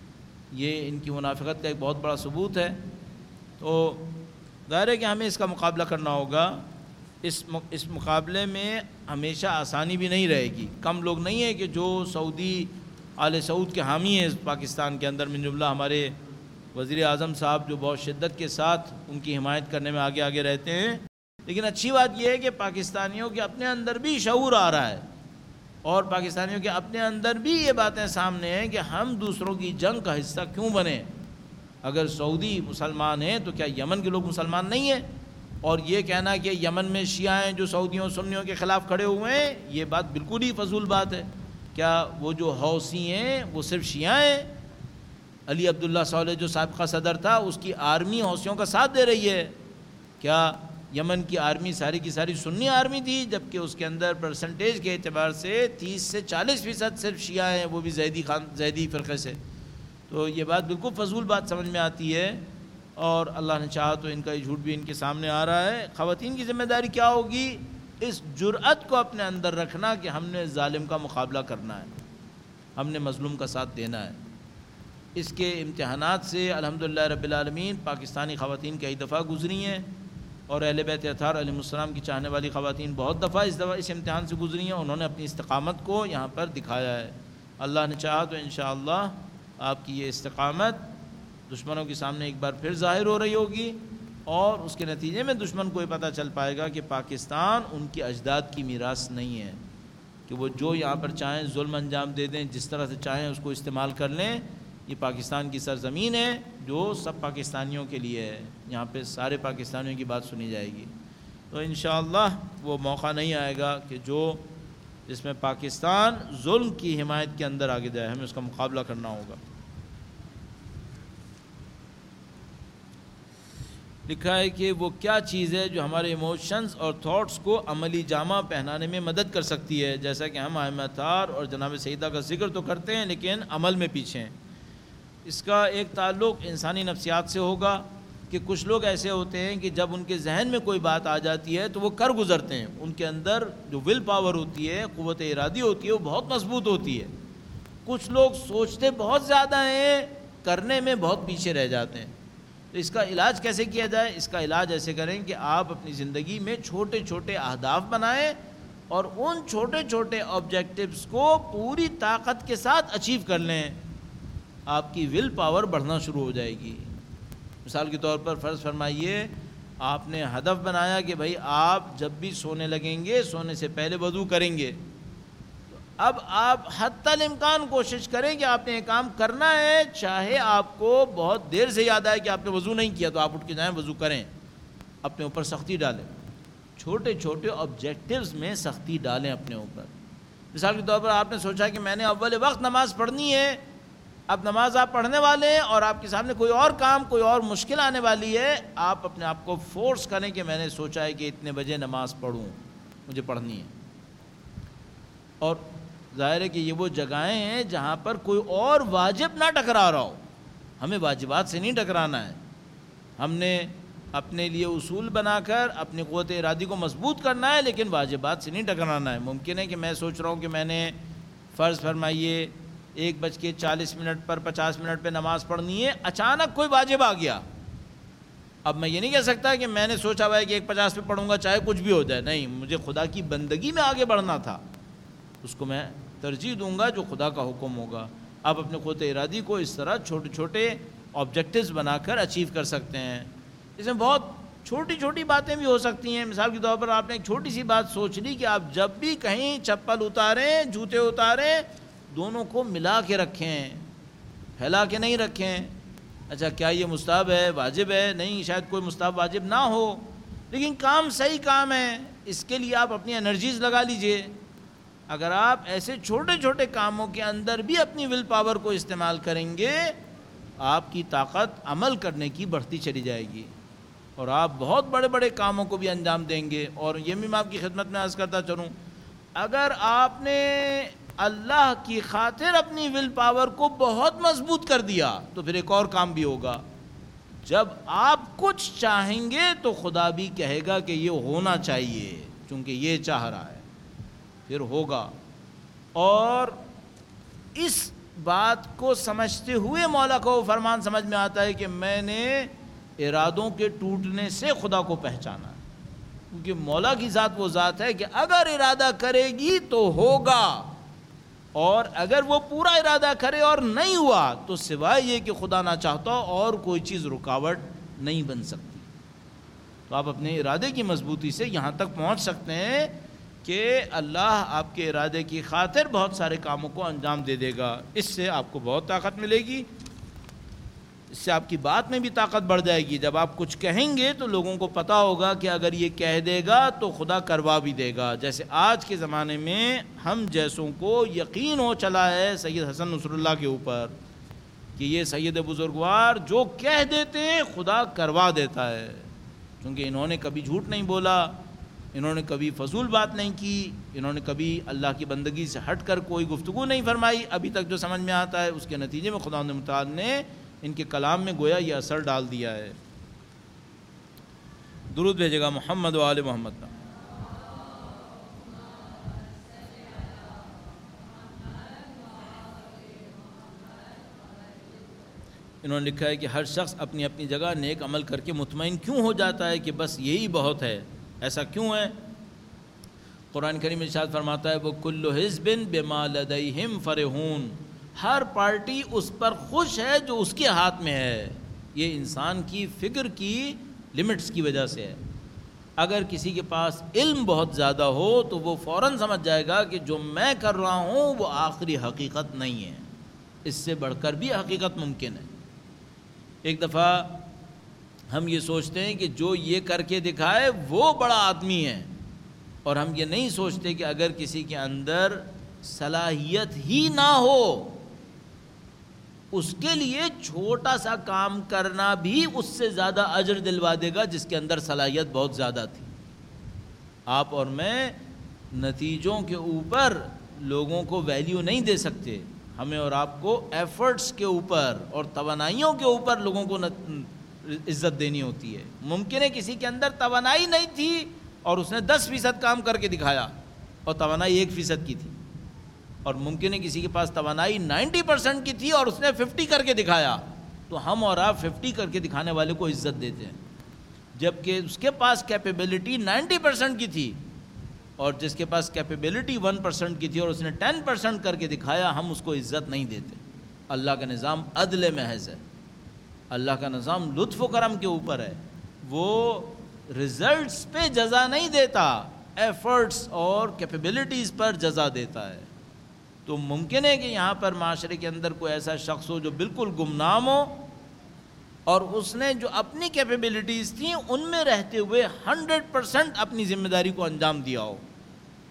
یہ ان کی منافقت کا ایک بہت بڑا ثبوت ہے۔ تو ظاہر ہے کہ ہمیں اس کا مقابلہ کرنا ہوگا۔ اس اس مقابلے میں ہمیشہ آسانی بھی نہیں رہے گی۔ کم لوگ نہیں ہیں کہ جو سعودی آل سعود کے حامی ہیں پاکستان کے اندر، من جملہ ہمارے وزیر اعظم صاحب جو بہت شدت کے ساتھ ان کی حمایت کرنے میں آگے آگے رہتے ہیں۔ لیکن اچھی بات یہ ہے کہ پاکستانیوں کے اپنے اندر بھی شعور آ رہا ہے، اور پاکستانیوں کے اپنے اندر بھی یہ باتیں سامنے ہیں کہ ہم دوسروں کی جنگ کا حصہ کیوں بنیں؟ اگر سعودی مسلمان ہیں تو کیا یمن کے لوگ مسلمان نہیں ہیں؟ اور یہ کہنا کہ یمن میں شیعہ ہیں جو سعودیوں سنیوں کے خلاف کھڑے ہوئے ہیں، یہ بات بالکل ہی فضول بات ہے۔ کیا وہ جو حوثی ہیں وہ صرف شیعہ ہیں؟ علی عبداللہ صالح جو سابقہ صدر تھا، اس کی آرمی حوثیوں کا ساتھ دے رہی ہے۔ کیا یمن کی آرمی ساری کی ساری سنی آرمی تھی، جبکہ اس کے اندر پرسنٹیج کے اعتبار سے تیس سے چالیس فیصد صرف شیعہ ہیں، وہ بھی زیدی خان زیدی فرقے سے؟ تو یہ بات بالکل فضول بات سمجھ میں آتی ہے، اور اللہ نے چاہا تو ان کا یہ جھوٹ بھی ان کے سامنے آ رہا ہے۔ خواتین کی ذمہ داری کیا ہوگی؟ اس جرأت کو اپنے اندر رکھنا کہ ہم نے ظالم کا مقابلہ کرنا ہے، ہم نے مظلوم کا ساتھ دینا ہے۔ اس کے امتحانات سے الحمدللہ رب العالمین پاکستانی خواتین کئی دفعہ گزری ہیں، اور اہل بیت اطہار علیہ السلام کی چاہنے والی خواتین بہت دفعہ اس دفعہ اس امتحان سے گزری ہیں۔ انہوں نے اپنی استقامت کو یہاں پر دکھایا ہے۔ اللہ نے چاہا تو انشاءاللہ آپ کی یہ استقامت دشمنوں کے سامنے ایک بار پھر ظاہر ہو رہی ہوگی، اور اس کے نتیجے میں دشمن کو یہ پتہ چل پائے گا کہ پاکستان ان کی اجداد کی میراث نہیں ہے، کہ وہ جو یہاں پر چاہیں ظلم انجام دے دیں، جس طرح سے چاہیں اس کو استعمال کر لیں۔ یہ پاکستان کی سرزمین ہے جو سب پاکستانیوں کے لیے ہے، یہاں پہ سارے پاکستانیوں کی بات سنی جائے گی۔ تو انشاءاللہ وہ موقع نہیں آئے گا کہ جو جس میں پاکستان ظلم کی حمایت کے اندر آگے جائے، ہمیں اس کا مقابلہ کرنا ہوگا۔ لکھا ہے کہ وہ کیا چیز ہے جو ہمارے ایموشنز اور تھاٹس کو عملی جامہ پہنانے میں مدد کر سکتی ہے؟ جیسا کہ ہم ائمہ اطہار اور جناب سیدہ کا ذکر تو کرتے ہیں لیکن عمل میں پیچھے ہیں۔ اس کا ایک تعلق انسانی نفسیات سے ہوگا کہ کچھ لوگ ایسے ہوتے ہیں کہ جب ان کے ذہن میں کوئی بات آ جاتی ہے تو وہ کر گزرتے ہیں، ان کے اندر جو ول پاور ہوتی ہے، قوت ارادی ہوتی ہے، وہ بہت مضبوط ہوتی ہے۔ کچھ لوگ سوچتے بہت زیادہ ہیں، کرنے میں بہت پیچھے رہ جاتے ہیں۔ تو اس کا علاج کیسے کیا جائے؟ اس کا علاج ایسے کریں کہ آپ اپنی زندگی میں چھوٹے چھوٹے اہداف بنائیں، اور ان چھوٹے چھوٹے آبجیکٹیوز کو پوری طاقت کے ساتھ اچیو کر لیں۔ آپ کی ول پاور بڑھنا شروع ہو جائے گی۔ مثال کے طور پر فرض فرمائیے آپ نے ہدف بنایا کہ بھائی آپ جب بھی سونے لگیں گے سونے سے پہلے وضو کریں گے، اب آپ حتی الامکان کوشش کریں کہ آپ نے یہ کام کرنا ہے، چاہے آپ کو بہت دیر سے یاد آئے کہ آپ نے وضو نہیں کیا تو آپ اٹھ کے جائیں وضو کریں، اپنے اوپر سختی ڈالیں، چھوٹے چھوٹے آبجیکٹیوز میں سختی ڈالیں اپنے اوپر۔ مثال کے طور پر آپ نے سوچا کہ میں نے اول وقت نماز پڑھنی ہے، اب نماز آپ پڑھنے والے ہیں اور آپ کے سامنے کوئی اور کام، کوئی اور مشکل آنے والی ہے، آپ اپنے آپ کو فورس کریں کہ میں نے سوچا ہے کہ اتنے بجے نماز پڑھوں، مجھے پڑھنی ہے۔ اور ظاہر ہے کہ یہ وہ جگہیں ہیں جہاں پر کوئی اور واجب نہ ٹکرا رہا ہو، ہمیں واجبات سے نہیں ٹکرانا ہے، ہم نے اپنے لیے اصول بنا کر اپنی قوت ارادی کو مضبوط کرنا ہے، لیکن واجبات سے نہیں ٹکرانا ہے۔ ممکن ہے کہ میں سوچ رہا ہوں کہ میں نے فرض فرمائیے ایک بج کے چالیس منٹ پر پچاس منٹ پہ نماز پڑھنی ہے، اچانک کوئی واجب آ گیا، اب میں یہ نہیں کہہ سکتا کہ میں نے سوچا ہوا ہے کہ ایک پچاس پہ پڑھوں گا چاہے کچھ بھی ہو جائے، نہیں، مجھے خدا کی بندگی میں آگے بڑھنا تھا، اس کو میں ترجیح دوں گا جو خدا کا حکم ہوگا۔ آپ اپنے قوت ارادی کو اس طرح چھوٹے چھوٹے آبجیکٹیوز بنا کر اچیو کر سکتے ہیں۔ اس میں بہت چھوٹی چھوٹی باتیں بھی ہو سکتی ہیں، مثال کے طور پر آپ نے ایک چھوٹی سی بات سوچ لی کہ آپ جب بھی کہیں چپل اتاریں، جوتے اتاریں، دونوں کو ملا کے رکھیں، پھیلا کے نہیں رکھیں۔ اچھا کیا یہ مستحب ہے، واجب ہے؟ نہیں، شاید کوئی مستحب واجب نہ ہو، لیکن کام صحیح کام ہے، اس کے لیے آپ اپنی انرجیز لگا لیجئے۔ اگر آپ ایسے چھوٹے چھوٹے کاموں کے اندر بھی اپنی ول پاور کو استعمال کریں گے، آپ کی طاقت عمل کرنے کی بڑھتی چلی جائے گی اور آپ بہت بڑے بڑے کاموں کو بھی انجام دیں گے۔ اور یہ بھی میں آپ کی خدمت میں عرض کرتا چلوں، اگر آپ نے اللہ کی خاطر اپنی ول پاور کو بہت مضبوط کر دیا تو پھر ایک اور کام بھی ہوگا، جب آپ کچھ چاہیں گے تو خدا بھی کہے گا کہ یہ ہونا چاہیے چونکہ یہ چاہ رہا ہے، پھر ہوگا۔ اور اس بات کو سمجھتے ہوئے مولا کو فرمان سمجھ میں آتا ہے کہ میں نے ارادوں کے ٹوٹنے سے خدا کو پہچانا ہے، کیونکہ مولا کی ذات وہ ذات ہے کہ اگر ارادہ کرے گی تو ہوگا، اور اگر وہ پورا ارادہ کرے اور نہیں ہوا تو سوائے یہ کہ خدا نہ چاہتا اور کوئی چیز رکاوٹ نہیں بن سکتی۔ تو آپ اپنے ارادے کی مضبوطی سے یہاں تک پہنچ سکتے ہیں کہ اللہ آپ کے ارادے کی خاطر بہت سارے کاموں کو انجام دے دے گا، اس سے آپ کو بہت طاقت ملے گی، اس سے آپ کی بات میں بھی طاقت بڑھ جائے گی۔ جب آپ کچھ کہیں گے تو لوگوں کو پتہ ہوگا کہ اگر یہ کہہ دے گا تو خدا کروا بھی دے گا۔ جیسے آج کے زمانے میں ہم جیسوں کو یقین ہو چلا ہے سید حسن نصر اللہ کے اوپر کہ یہ سید بزرگوار جو کہہ دیتے ہیں خدا کروا دیتا ہے، کیونکہ انہوں نے کبھی جھوٹ نہیں بولا، انہوں نے کبھی فضول بات نہیں کی، انہوں نے کبھی اللہ کی بندگی سے ہٹ کر کوئی گفتگو نہیں فرمائی۔ ابھی تک جو سمجھ میں آتا ہے اس کے نتیجے میں خدا متعال نے ان کے کلام میں گویا یہ اثر ڈال دیا ہے۔ درود بھیجے گا محمد و آل محمد کا۔ انہوں نے لکھا ہے کہ ہر شخص اپنی اپنی جگہ نیک عمل کر کے مطمئن کیوں ہو جاتا ہے کہ بس یہی بہت ہے؟ ایسا کیوں ہے؟ قرآن کریم ارشاد فرماتا ہے وَكُلُّ حِزْبٍ بِمَا لَدَيْهِمْ فَرِحُونَ، ہر پارٹی اس پر خوش ہے جو اس کے ہاتھ میں ہے۔ یہ انسان کی فکر کی لمٹس کی وجہ سے ہے۔ اگر کسی کے پاس علم بہت زیادہ ہو تو وہ فوراً سمجھ جائے گا کہ جو میں کر رہا ہوں وہ آخری حقیقت نہیں ہے، اس سے بڑھ کر بھی حقیقت ممکن ہے۔ ایک دفعہ ہم یہ سوچتے ہیں کہ جو یہ کر کے دکھائے وہ بڑا آدمی ہے، اور ہم یہ نہیں سوچتے کہ اگر کسی کے اندر صلاحیت ہی نہ ہو، اس کے لیے چھوٹا سا کام کرنا بھی اس سے زیادہ اجر دلوا دے گا جس کے اندر صلاحیت بہت زیادہ تھی۔ آپ اور میں نتیجوں کے اوپر لوگوں کو ویلیو نہیں دے سکتے، ہمیں اور آپ کو ایفرٹس کے اوپر اور توانائیوں کے اوپر لوگوں کو عزت دینی ہوتی ہے۔ ممکن ہے کسی کے اندر توانائی نہیں تھی اور اس نے دس فیصد کام کر کے دکھایا اور توانائی ایک فیصد کی تھی، اور ممکن ہے کسی کے پاس توانائی نائنٹی پرسنٹ کی تھی اور اس نے ففٹی کر کے دکھایا، تو ہم اور آپ ففٹی کر کے دکھانے والے کو عزت دیتے ہیں، جبکہ اس کے پاس کیپیبلٹی نائنٹی پرسنٹ کی تھی اور جس کے پاس کیپیبلٹی ون پرسنٹ کی تھی اور اس نے ٹین پرسنٹ کر کے دکھایا، ہم اس کو عزت نہیں دیتے۔ اللہ کا نظام عدل محض ہے، اللہ کا نظام لطف و کرم کے اوپر ہے، وہ رزلٹس پہ جزا نہیں دیتا، ایفرٹس اور کیپیبلٹیز پر جزا دیتا ہے۔ تو ممکن ہے کہ یہاں پر معاشرے کے اندر کوئی ایسا شخص ہو جو بالکل گمنام ہو اور اس نے جو اپنی کیپیبلٹیز تھیں ان میں رہتے ہوئے ہنڈریڈ پرسنٹ اپنی ذمہ داری کو انجام دیا ہو،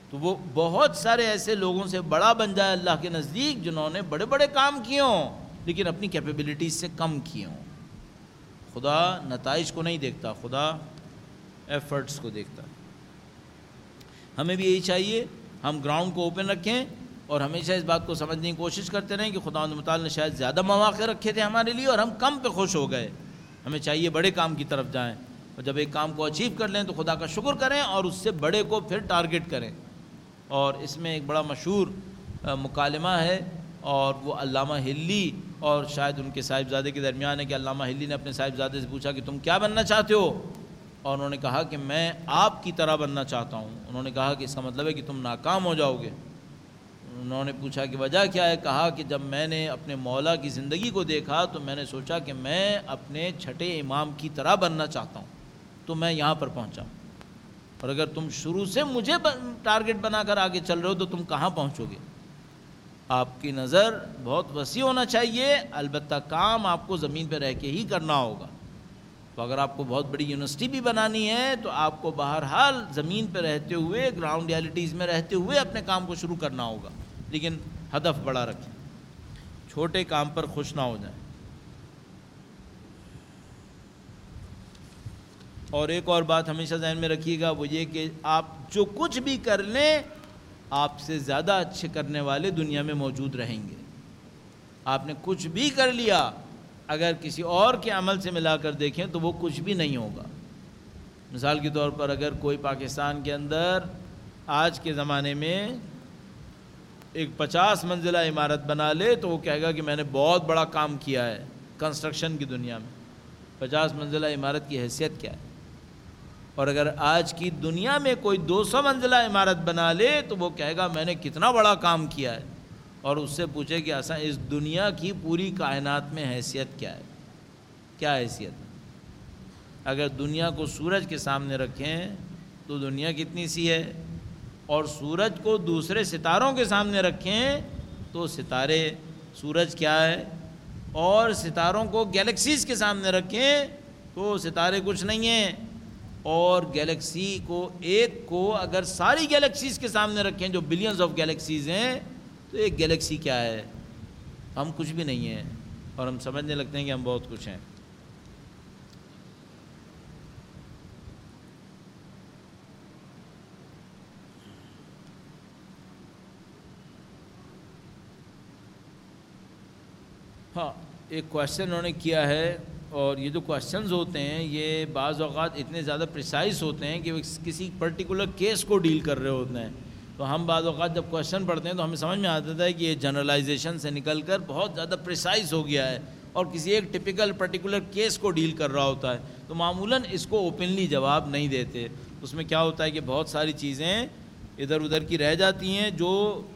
تو وہ بہت سارے ایسے لوگوں سے بڑا بن جائے اللہ کے نزدیک جنہوں نے بڑے بڑے کام کیے ہوں لیکن اپنی کیپیبلٹیز سے کم کیے ہوں۔ خدا نتائج کو نہیں دیکھتا، خدا ایفرٹس کو دیکھتا۔ ہمیں بھی یہی چاہیے، ہم گراؤنڈ کو اوپن رکھیں اور ہمیشہ اس بات کو سمجھنے کی کوشش کرتے رہیں کہ خداوند متعال نے شاید زیادہ مواقع رکھے تھے ہمارے لیے اور ہم کم پہ خوش ہو گئے۔ ہمیں چاہیے بڑے کام کی طرف جائیں، اور جب ایک کام کو اچیو کر لیں تو خدا کا شکر کریں اور اس سے بڑے کو پھر ٹارگٹ کریں۔ اور اس میں ایک بڑا مشہور مکالمہ ہے، اور وہ علامہ ہلی اور شاید ان کے صاحبزادے کے درمیان ہے کہ علامہ ہلی نے اپنے صاحبزادے سے پوچھا کہ تم کیا بننا چاہتے ہو؟ اور انہوں نے کہا کہ میں آپ کی طرح بننا چاہتا ہوں۔ انہوں نے کہا کہ اس کا مطلب ہے کہ تم ناکام ہو جاؤ گے۔ انہوں نے پوچھا کہ وجہ کیا ہے؟ کہا کہ جب میں نے اپنے مولا کی زندگی کو دیکھا تو میں نے سوچا کہ میں اپنے چھٹے امام کی طرح بننا چاہتا ہوں، تو میں یہاں پر پہنچا، اور اگر تم شروع سے مجھے ٹارگٹ بنا کر آگے چل رہے ہو تو تم کہاں پہنچو گے؟ آپ کی نظر بہت وسیع ہونا چاہیے، البتہ کام آپ کو زمین پہ رہ کے ہی کرنا ہوگا۔ تو اگر آپ کو بہت بڑی یونیورسٹی بھی بنانی ہے تو آپ کو بہرحال زمین پہ رہتے ہوئے، گراؤنڈ ریالٹیز میں رہتے ہوئے اپنے کام کو شروع کرنا ہوگا، لیکن ہدف بڑا رکھیں، چھوٹے کام پر خوش نہ ہو جائیں۔ اور ایک اور بات ہمیشہ ذہن میں رکھیے گا، وہ یہ کہ آپ جو کچھ بھی کر لیں آپ سے زیادہ اچھے کرنے والے دنیا میں موجود رہیں گے۔ آپ نے کچھ بھی کر لیا، اگر کسی اور کے عمل سے ملا کر دیکھیں تو وہ کچھ بھی نہیں ہوگا۔ مثال کے طور پر اگر کوئی پاکستان کے اندر آج کے زمانے میں ایک پچاس منزلہ عمارت بنا لے تو وہ کہے گا کہ میں نے بہت بڑا کام کیا ہے کنسٹرکشن کی دنیا میں۔ پچاس منزلہ عمارت کی حیثیت کیا ہے؟ اور اگر آج کی دنیا میں کوئی دو سو منزلہ عمارت بنا لے تو وہ کہے گا میں نے کتنا بڑا کام کیا ہے۔ اور اس سے پوچھے کہ اصل اس دنیا کی پوری کائنات میں حیثیت کیا ہے؟ کیا حیثیت ہے؟ اگر دنیا کو سورج کے سامنے رکھیں تو دنیا کتنی سی ہے، اور سورج کو دوسرے ستاروں کے سامنے رکھیں تو ستارے سورج کیا ہے، اور ستاروں کو گیلیکسیز کے سامنے رکھیں تو ستارے کچھ نہیں ہیں، اور گیلیکسی کو ایک کو اگر ساری گیلیکسیز کے سامنے رکھیں جو بلینز آف گیلیکسیز ہیں تو ایک گیلیکسی کیا ہے؟ ہم کچھ بھی نہیں ہیں، اور ہم سمجھنے لگتے ہیں کہ ہم بہت کچھ ہیں۔ ہاں، ایک کویشچن انہوں نے کیا ہے، اور یہ جو کویشچنز ہوتے ہیں یہ بعض اوقات اتنے زیادہ پریسائز ہوتے ہیں کہ وہ کسی پرٹیکولر کیس کو ڈیل کر رہے ہوتے ہیں۔ تو ہم بعض اوقات جب کویشچن پڑھتے ہیں تو ہمیں سمجھ میں آتا ہے کہ یہ جنرلائزیشن سے نکل کر بہت زیادہ پریسائز ہو گیا ہے اور کسی ایک ٹپیکل پرٹیکولر کیس کو ڈیل کر رہا ہوتا ہے، تو معمولاً اس کو اوپنلی جواب نہیں دیتے۔ اس میں کیا ہوتا ہے کہ بہت ساری چیزیں ادھر ادھر کی رہ جاتی ہیں جو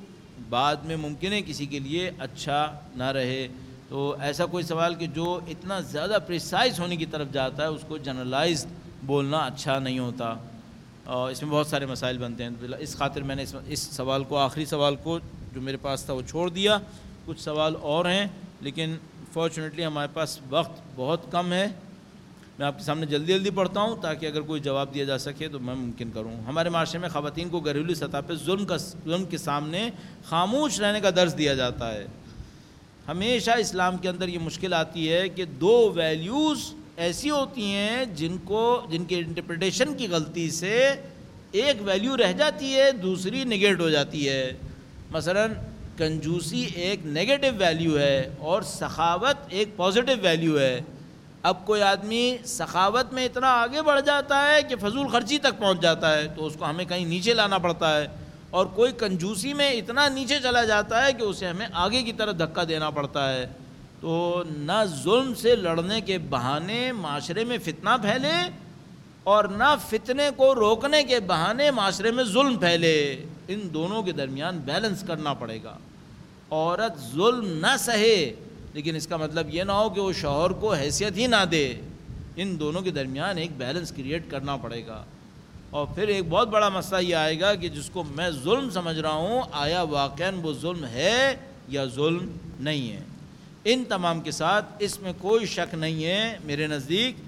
بعد میں ممکن ہے کسی کے لیے اچھا نہ رہے۔ تو ایسا کوئی سوال کہ جو اتنا زیادہ پریسائز ہونے کی طرف جاتا ہے اس کو جنرلائزڈ بولنا اچھا نہیں ہوتا، اور اس میں بہت سارے مسائل بنتے ہیں۔ اس خاطر میں نے اس سوال کو، آخری سوال کو جو میرے پاس تھا وہ چھوڑ دیا۔ کچھ سوال اور ہیں لیکن فارچونیٹلی ہمارے پاس وقت بہت کم ہے۔ میں آپ کے سامنے جلدی جلدی پڑھتا ہوں تاکہ اگر کوئی جواب دیا جا سکے تو میں ممکن کروں۔ ہمارے معاشرے میں خواتین کو گھریلو سطح پہ ظلم کا ظلم کے سامنے خاموش رہنے کا درس دیا جاتا ہے۔ ہمیشہ اسلام کے اندر یہ مشکل آتی ہے کہ دو ویلیوز ایسی ہوتی ہیں جن کو جن کے انٹرپریٹیشن کی غلطی سے ایک ویلیو رہ جاتی ہے، دوسری نگیٹ ہو جاتی ہے۔ مثلا کنجوسی ایک نیگیٹو ویلیو ہے اور سخاوت ایک پازیٹیو ویلیو ہے۔ اب کوئی آدمی سخاوت میں اتنا آگے بڑھ جاتا ہے کہ فضول خرچی تک پہنچ جاتا ہے تو اس کو ہمیں کہیں نیچے لانا پڑتا ہے، اور کوئی کنجوسی میں اتنا نیچے چلا جاتا ہے کہ اسے ہمیں آگے کی طرف دھکا دینا پڑتا ہے۔ تو نہ ظلم سے لڑنے کے بہانے معاشرے میں فتنہ پھیلے، اور نہ فتنے کو روکنے کے بہانے معاشرے میں ظلم پھیلے۔ ان دونوں کے درمیان بیلنس کرنا پڑے گا۔ عورت ظلم نہ سہے لیکن اس کا مطلب یہ نہ ہو کہ وہ شوہر کو حیثیت ہی نہ دے۔ ان دونوں کے درمیان ایک بیلنس کریٹ کرنا پڑے گا۔ اور پھر ایک بہت بڑا مسئلہ یہ آئے گا کہ جس کو میں ظلم سمجھ رہا ہوں آیا واقعاً وہ ظلم ہے یا ظلم نہیں ہے۔ ان تمام کے ساتھ اس میں کوئی شک نہیں ہے میرے نزدیک کہ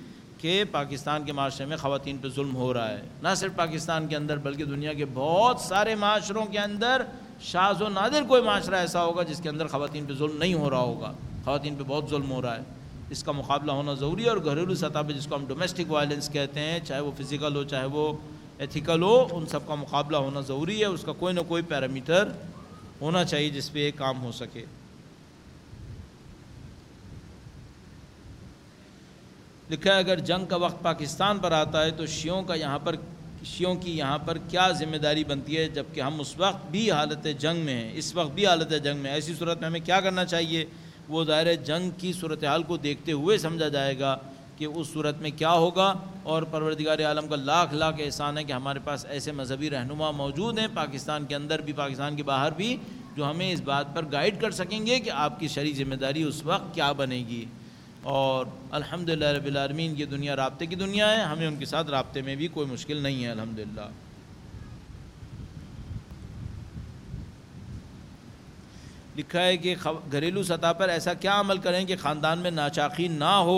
کہ پاکستان کے معاشرے میں خواتین پہ ظلم ہو رہا ہے. نہ صرف پاکستان کے اندر بلکہ دنیا کے بہت سارے معاشروں کے اندر شاذ و نادر کوئی معاشرہ ایسا ہوگا جس کے اندر خواتین پہ ظلم نہیں ہو رہا ہوگا. خواتین پہ بہت ظلم ہو رہا ہے. اس کا مقابلہ ہونا ضروری ہے. اور گھریلو سطح پہ جس کو ہم ڈومیسٹک وائلنس کہتے ہیں, چاہے وہ فزیکل ہو چاہے وہ ایتھیکل ہو, ان سب کا مقابلہ ہونا ضروری ہے. اس کا کوئی نہ کوئی پیرامیٹر ہونا چاہیے جس پہ ایک کام ہو سکے. لکھا ہے اگر جنگ کا وقت پاکستان پر آتا ہے تو شیعوں کا یہاں پر شیعوں کی یہاں پر کیا ذمہ داری بنتی ہے, جبکہ ہم اس وقت بھی حالت جنگ میں ہیں اس وقت بھی حالت جنگ میں. ایسی صورت میں ہمیں کیا کرنا چاہیے؟ وہ ظاہر جنگ کی صورتحال کو دیکھتے ہوئے سمجھا جائے گا کہ اس صورت میں کیا ہوگا. اور پروردگار عالم کا لاکھ لاکھ احسان ہے کہ ہمارے پاس ایسے مذہبی رہنما موجود ہیں پاکستان کے اندر بھی پاکستان کے باہر بھی, جو ہمیں اس بات پر گائیڈ کر سکیں گے کہ آپ کی شرعی ذمہ داری اس وقت کیا بنے گی. اور الحمدللہ رب العالمین یہ دنیا رابطے کی دنیا ہے, ہمیں ان کے ساتھ رابطے میں بھی کوئی مشکل نہیں ہے الحمدللہ. لکھا ہے کہ گھریلو سطح پر ایسا کیا عمل کریں کہ خاندان میں ناچاقی نہ ہو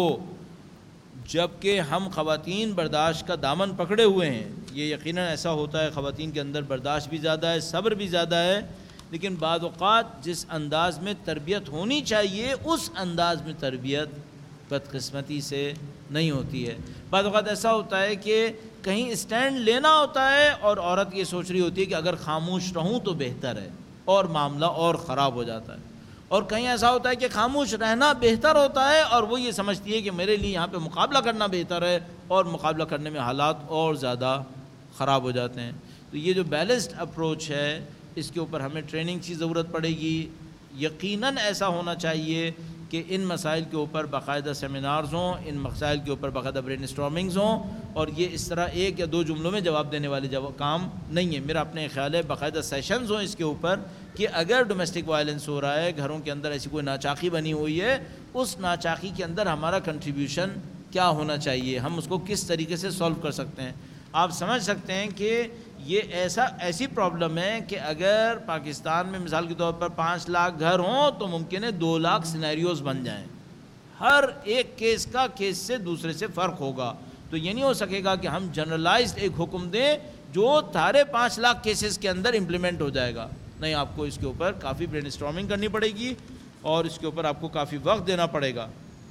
جبکہ ہم خواتین برداشت کا دامن پکڑے ہوئے ہیں. یہ یقیناً ایسا ہوتا ہے, خواتین کے اندر برداشت بھی زیادہ ہے, صبر بھی زیادہ ہے, لیکن بعض اوقات جس انداز میں تربیت ہونی چاہیے اس انداز میں تربیت بدقسمتی سے نہیں ہوتی ہے. بعض اوقات ایسا ہوتا ہے کہ کہیں اسٹینڈ لینا ہوتا ہے اور عورت یہ سوچ رہی ہوتی ہے کہ اگر خاموش رہوں تو بہتر ہے, اور معاملہ اور خراب ہو جاتا ہے. اور کہیں ایسا ہوتا ہے کہ خاموش رہنا بہتر ہوتا ہے اور وہ یہ سمجھتی ہے کہ میرے لیے یہاں پہ مقابلہ کرنا بہتر ہے, اور مقابلہ کرنے میں حالات اور زیادہ خراب ہو جاتے ہیں. تو یہ جو بیلنسڈ اپروچ ہے اس کے اوپر ہمیں ٹریننگ کی ضرورت پڑے گی. یقیناً ایسا ہونا چاہیے کہ ان مسائل کے اوپر باقاعدہ سیمینارز ہوں, ان مسائل کے اوپر باقاعدہ برین اسٹارمنگز ہوں, اور یہ اس طرح ایک یا دو جملوں میں جواب دینے والے جواب کام نہیں ہے. میرا اپنے خیال ہے باقاعدہ سیشنز ہوں اس کے اوپر کہ اگر ڈومیسٹک وائلنس ہو رہا ہے, گھروں کے اندر ایسی کوئی ناچاقی بنی ہوئی ہے, اس ناچاقی کے اندر ہمارا کنٹریبیوشن کیا ہونا چاہیے, ہم اس کو کس طریقے سے سولو کر سکتے ہیں. آپ سمجھ سکتے ہیں کہ یہ ایسا ایسی پرابلم ہے کہ اگر پاکستان میں مثال کے طور پر پانچ لاکھ گھر ہوں تو ممکن ہے دو لاکھ سینیریوز بن جائیں. ہر ایک کیس کا کیس سے دوسرے سے فرق ہوگا. تو یہ نہیں ہو سکے گا کہ ہم جنرلائزڈ ایک حکم دیں جو سارے پانچ لاکھ کیسز کے اندر امپلیمنٹ ہو جائے گا. نہیں, آپ کو اس کے اوپر کافی برین اسٹارمنگ کرنی پڑے گی اور اس کے اوپر آپ کو کافی وقت دینا پڑے گا.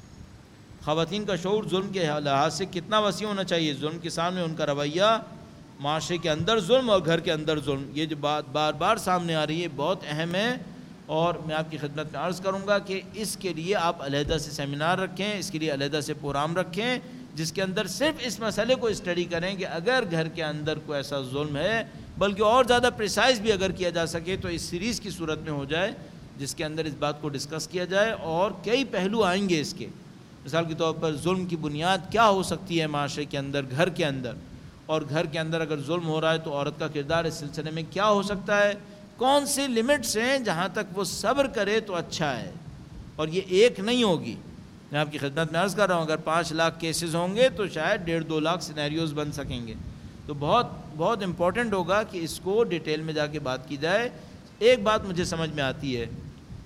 خواتین کا شعور ظلم کے لحاظ سے کتنا وسیع ہونا چاہیے؟ ظلم کے سامنے ان کا رویہ, معاشرے کے اندر ظلم اور گھر کے اندر ظلم, یہ جو بات بار بار سامنے آ رہی ہے بہت اہم ہے. اور میں آپ کی خدمت میں عرض کروں گا کہ اس کے لیے آپ علیحدہ سے سیمینار رکھیں, اس کے لیے علیحدہ سے پروگرام رکھیں جس کے اندر صرف اس مسئلے کو اسٹڈی کریں کہ اگر گھر کے اندر کوئی ایسا ظلم ہے, بلکہ اور زیادہ پریسائز بھی اگر کیا جا سکے تو اس سیریز کی صورت میں ہو جائے جس کے اندر اس بات کو ڈسکس کیا جائے, اور کئی پہلو آئیں گے اس کے. مثال کے طور پر ظلم کی بنیاد کیا ہو سکتی ہے معاشرے کے اندر, گھر کے اندر, اور گھر کے اندر اگر ظلم ہو رہا ہے تو عورت کا کردار اس سلسلے میں کیا ہو سکتا ہے, کون سی لمٹس ہیں جہاں تک وہ صبر کرے تو اچھا ہے. اور یہ ایک نہیں ہوگی, میں آپ کی خدمت میں عرض کر رہا ہوں اگر پانچ لاکھ کیسز ہوں گے تو شاید ڈیڑھ دو لاکھ سینیریوز بن سکیں گے. تو بہت بہت امپورٹنٹ ہوگا کہ اس کو ڈیٹیل میں جا کے بات کی جائے. ایک بات مجھے سمجھ میں آتی ہے,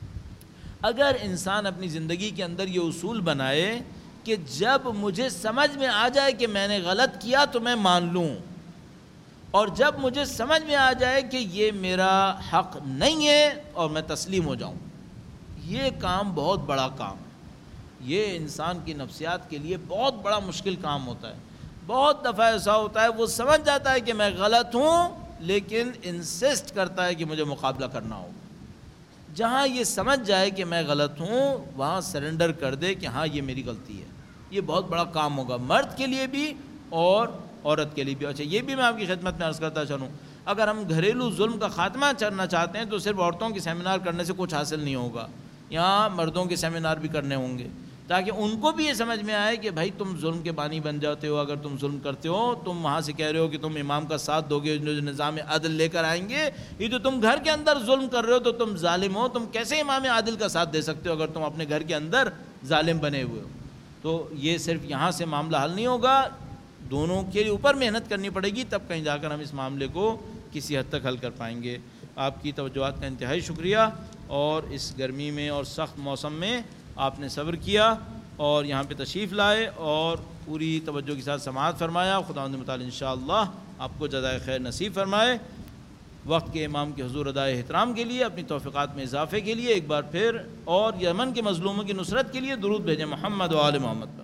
اگر انسان اپنی زندگی کے اندر یہ اصول بنائے کہ جب مجھے سمجھ میں آ جائے کہ میں نے غلط کیا تو میں مان لوں, اور جب مجھے سمجھ میں آ جائے کہ یہ میرا حق نہیں ہے اور میں تسلیم ہو جاؤں, یہ کام بہت بڑا کام ہے. یہ انسان کی نفسیات کے لیے بہت بڑا مشکل کام ہوتا ہے. بہت دفعہ ایسا ہوتا ہے وہ سمجھ جاتا ہے کہ میں غلط ہوں لیکن انسسٹ کرتا ہے کہ مجھے مقابلہ کرنا ہوگا. جہاں یہ سمجھ جائے کہ میں غلط ہوں وہاں سرنڈر کر دے کہ ہاں یہ میری غلطی ہے. یہ بہت بڑا کام ہوگا مرد کے لیے بھی اور عورت کے لیے بھی. اچھا, یہ بھی میں آپ کی خدمت میں عرض کرتا چلوں, اگر ہم گھریلو ظلم کا خاتمہ کرنا چاہتے ہیں تو صرف عورتوں کے سیمینار کرنے سے کچھ حاصل نہیں ہوگا, یہاں مردوں کے سیمینار بھی کرنے ہوں گے تاکہ ان کو بھی یہ سمجھ میں آئے کہ بھائی تم ظلم کے بانی بن جاتے ہو. اگر تم ظلم کرتے ہو, تم وہاں سے کہہ رہے ہو کہ تم امام کا ساتھ دو گے جو نظام عادل لے کر آئیں گے, یہ جو تم گھر کے اندر ظلم کر رہے ہو تو تم ظالم ہو. تم کیسے امام عادل کا ساتھ دے سکتے ہو اگر تم اپنے گھر کے اندر ظالم بنے ہوئے ہو؟ تو یہ صرف یہاں سے معاملہ حل نہیں ہوگا, دونوں کے اوپر محنت کرنی پڑے گی, تب کہیں جا کر ہم اس معاملے کو کسی حد تک حل کر پائیں گے. آپ کی توجہات کا انتہائی شکریہ, اور اس گرمی میں اور سخت موسم میں آپ نے صبر کیا اور یہاں پہ تشریف لائے, اور پوری توجہ کے ساتھ سماعت فرمایا. خداوند متعال انشاءاللہ آپ کو جزائے خیر نصیب فرمائے. وقت کے امام کے حضور ادائے احترام کے لیے، اپنی توفیقات میں اضافے کے لیے ایک بار پھر، اور یمن کے مظلوموں کی نصرت کے لیے درود بھیجیں محمد و آل محمد.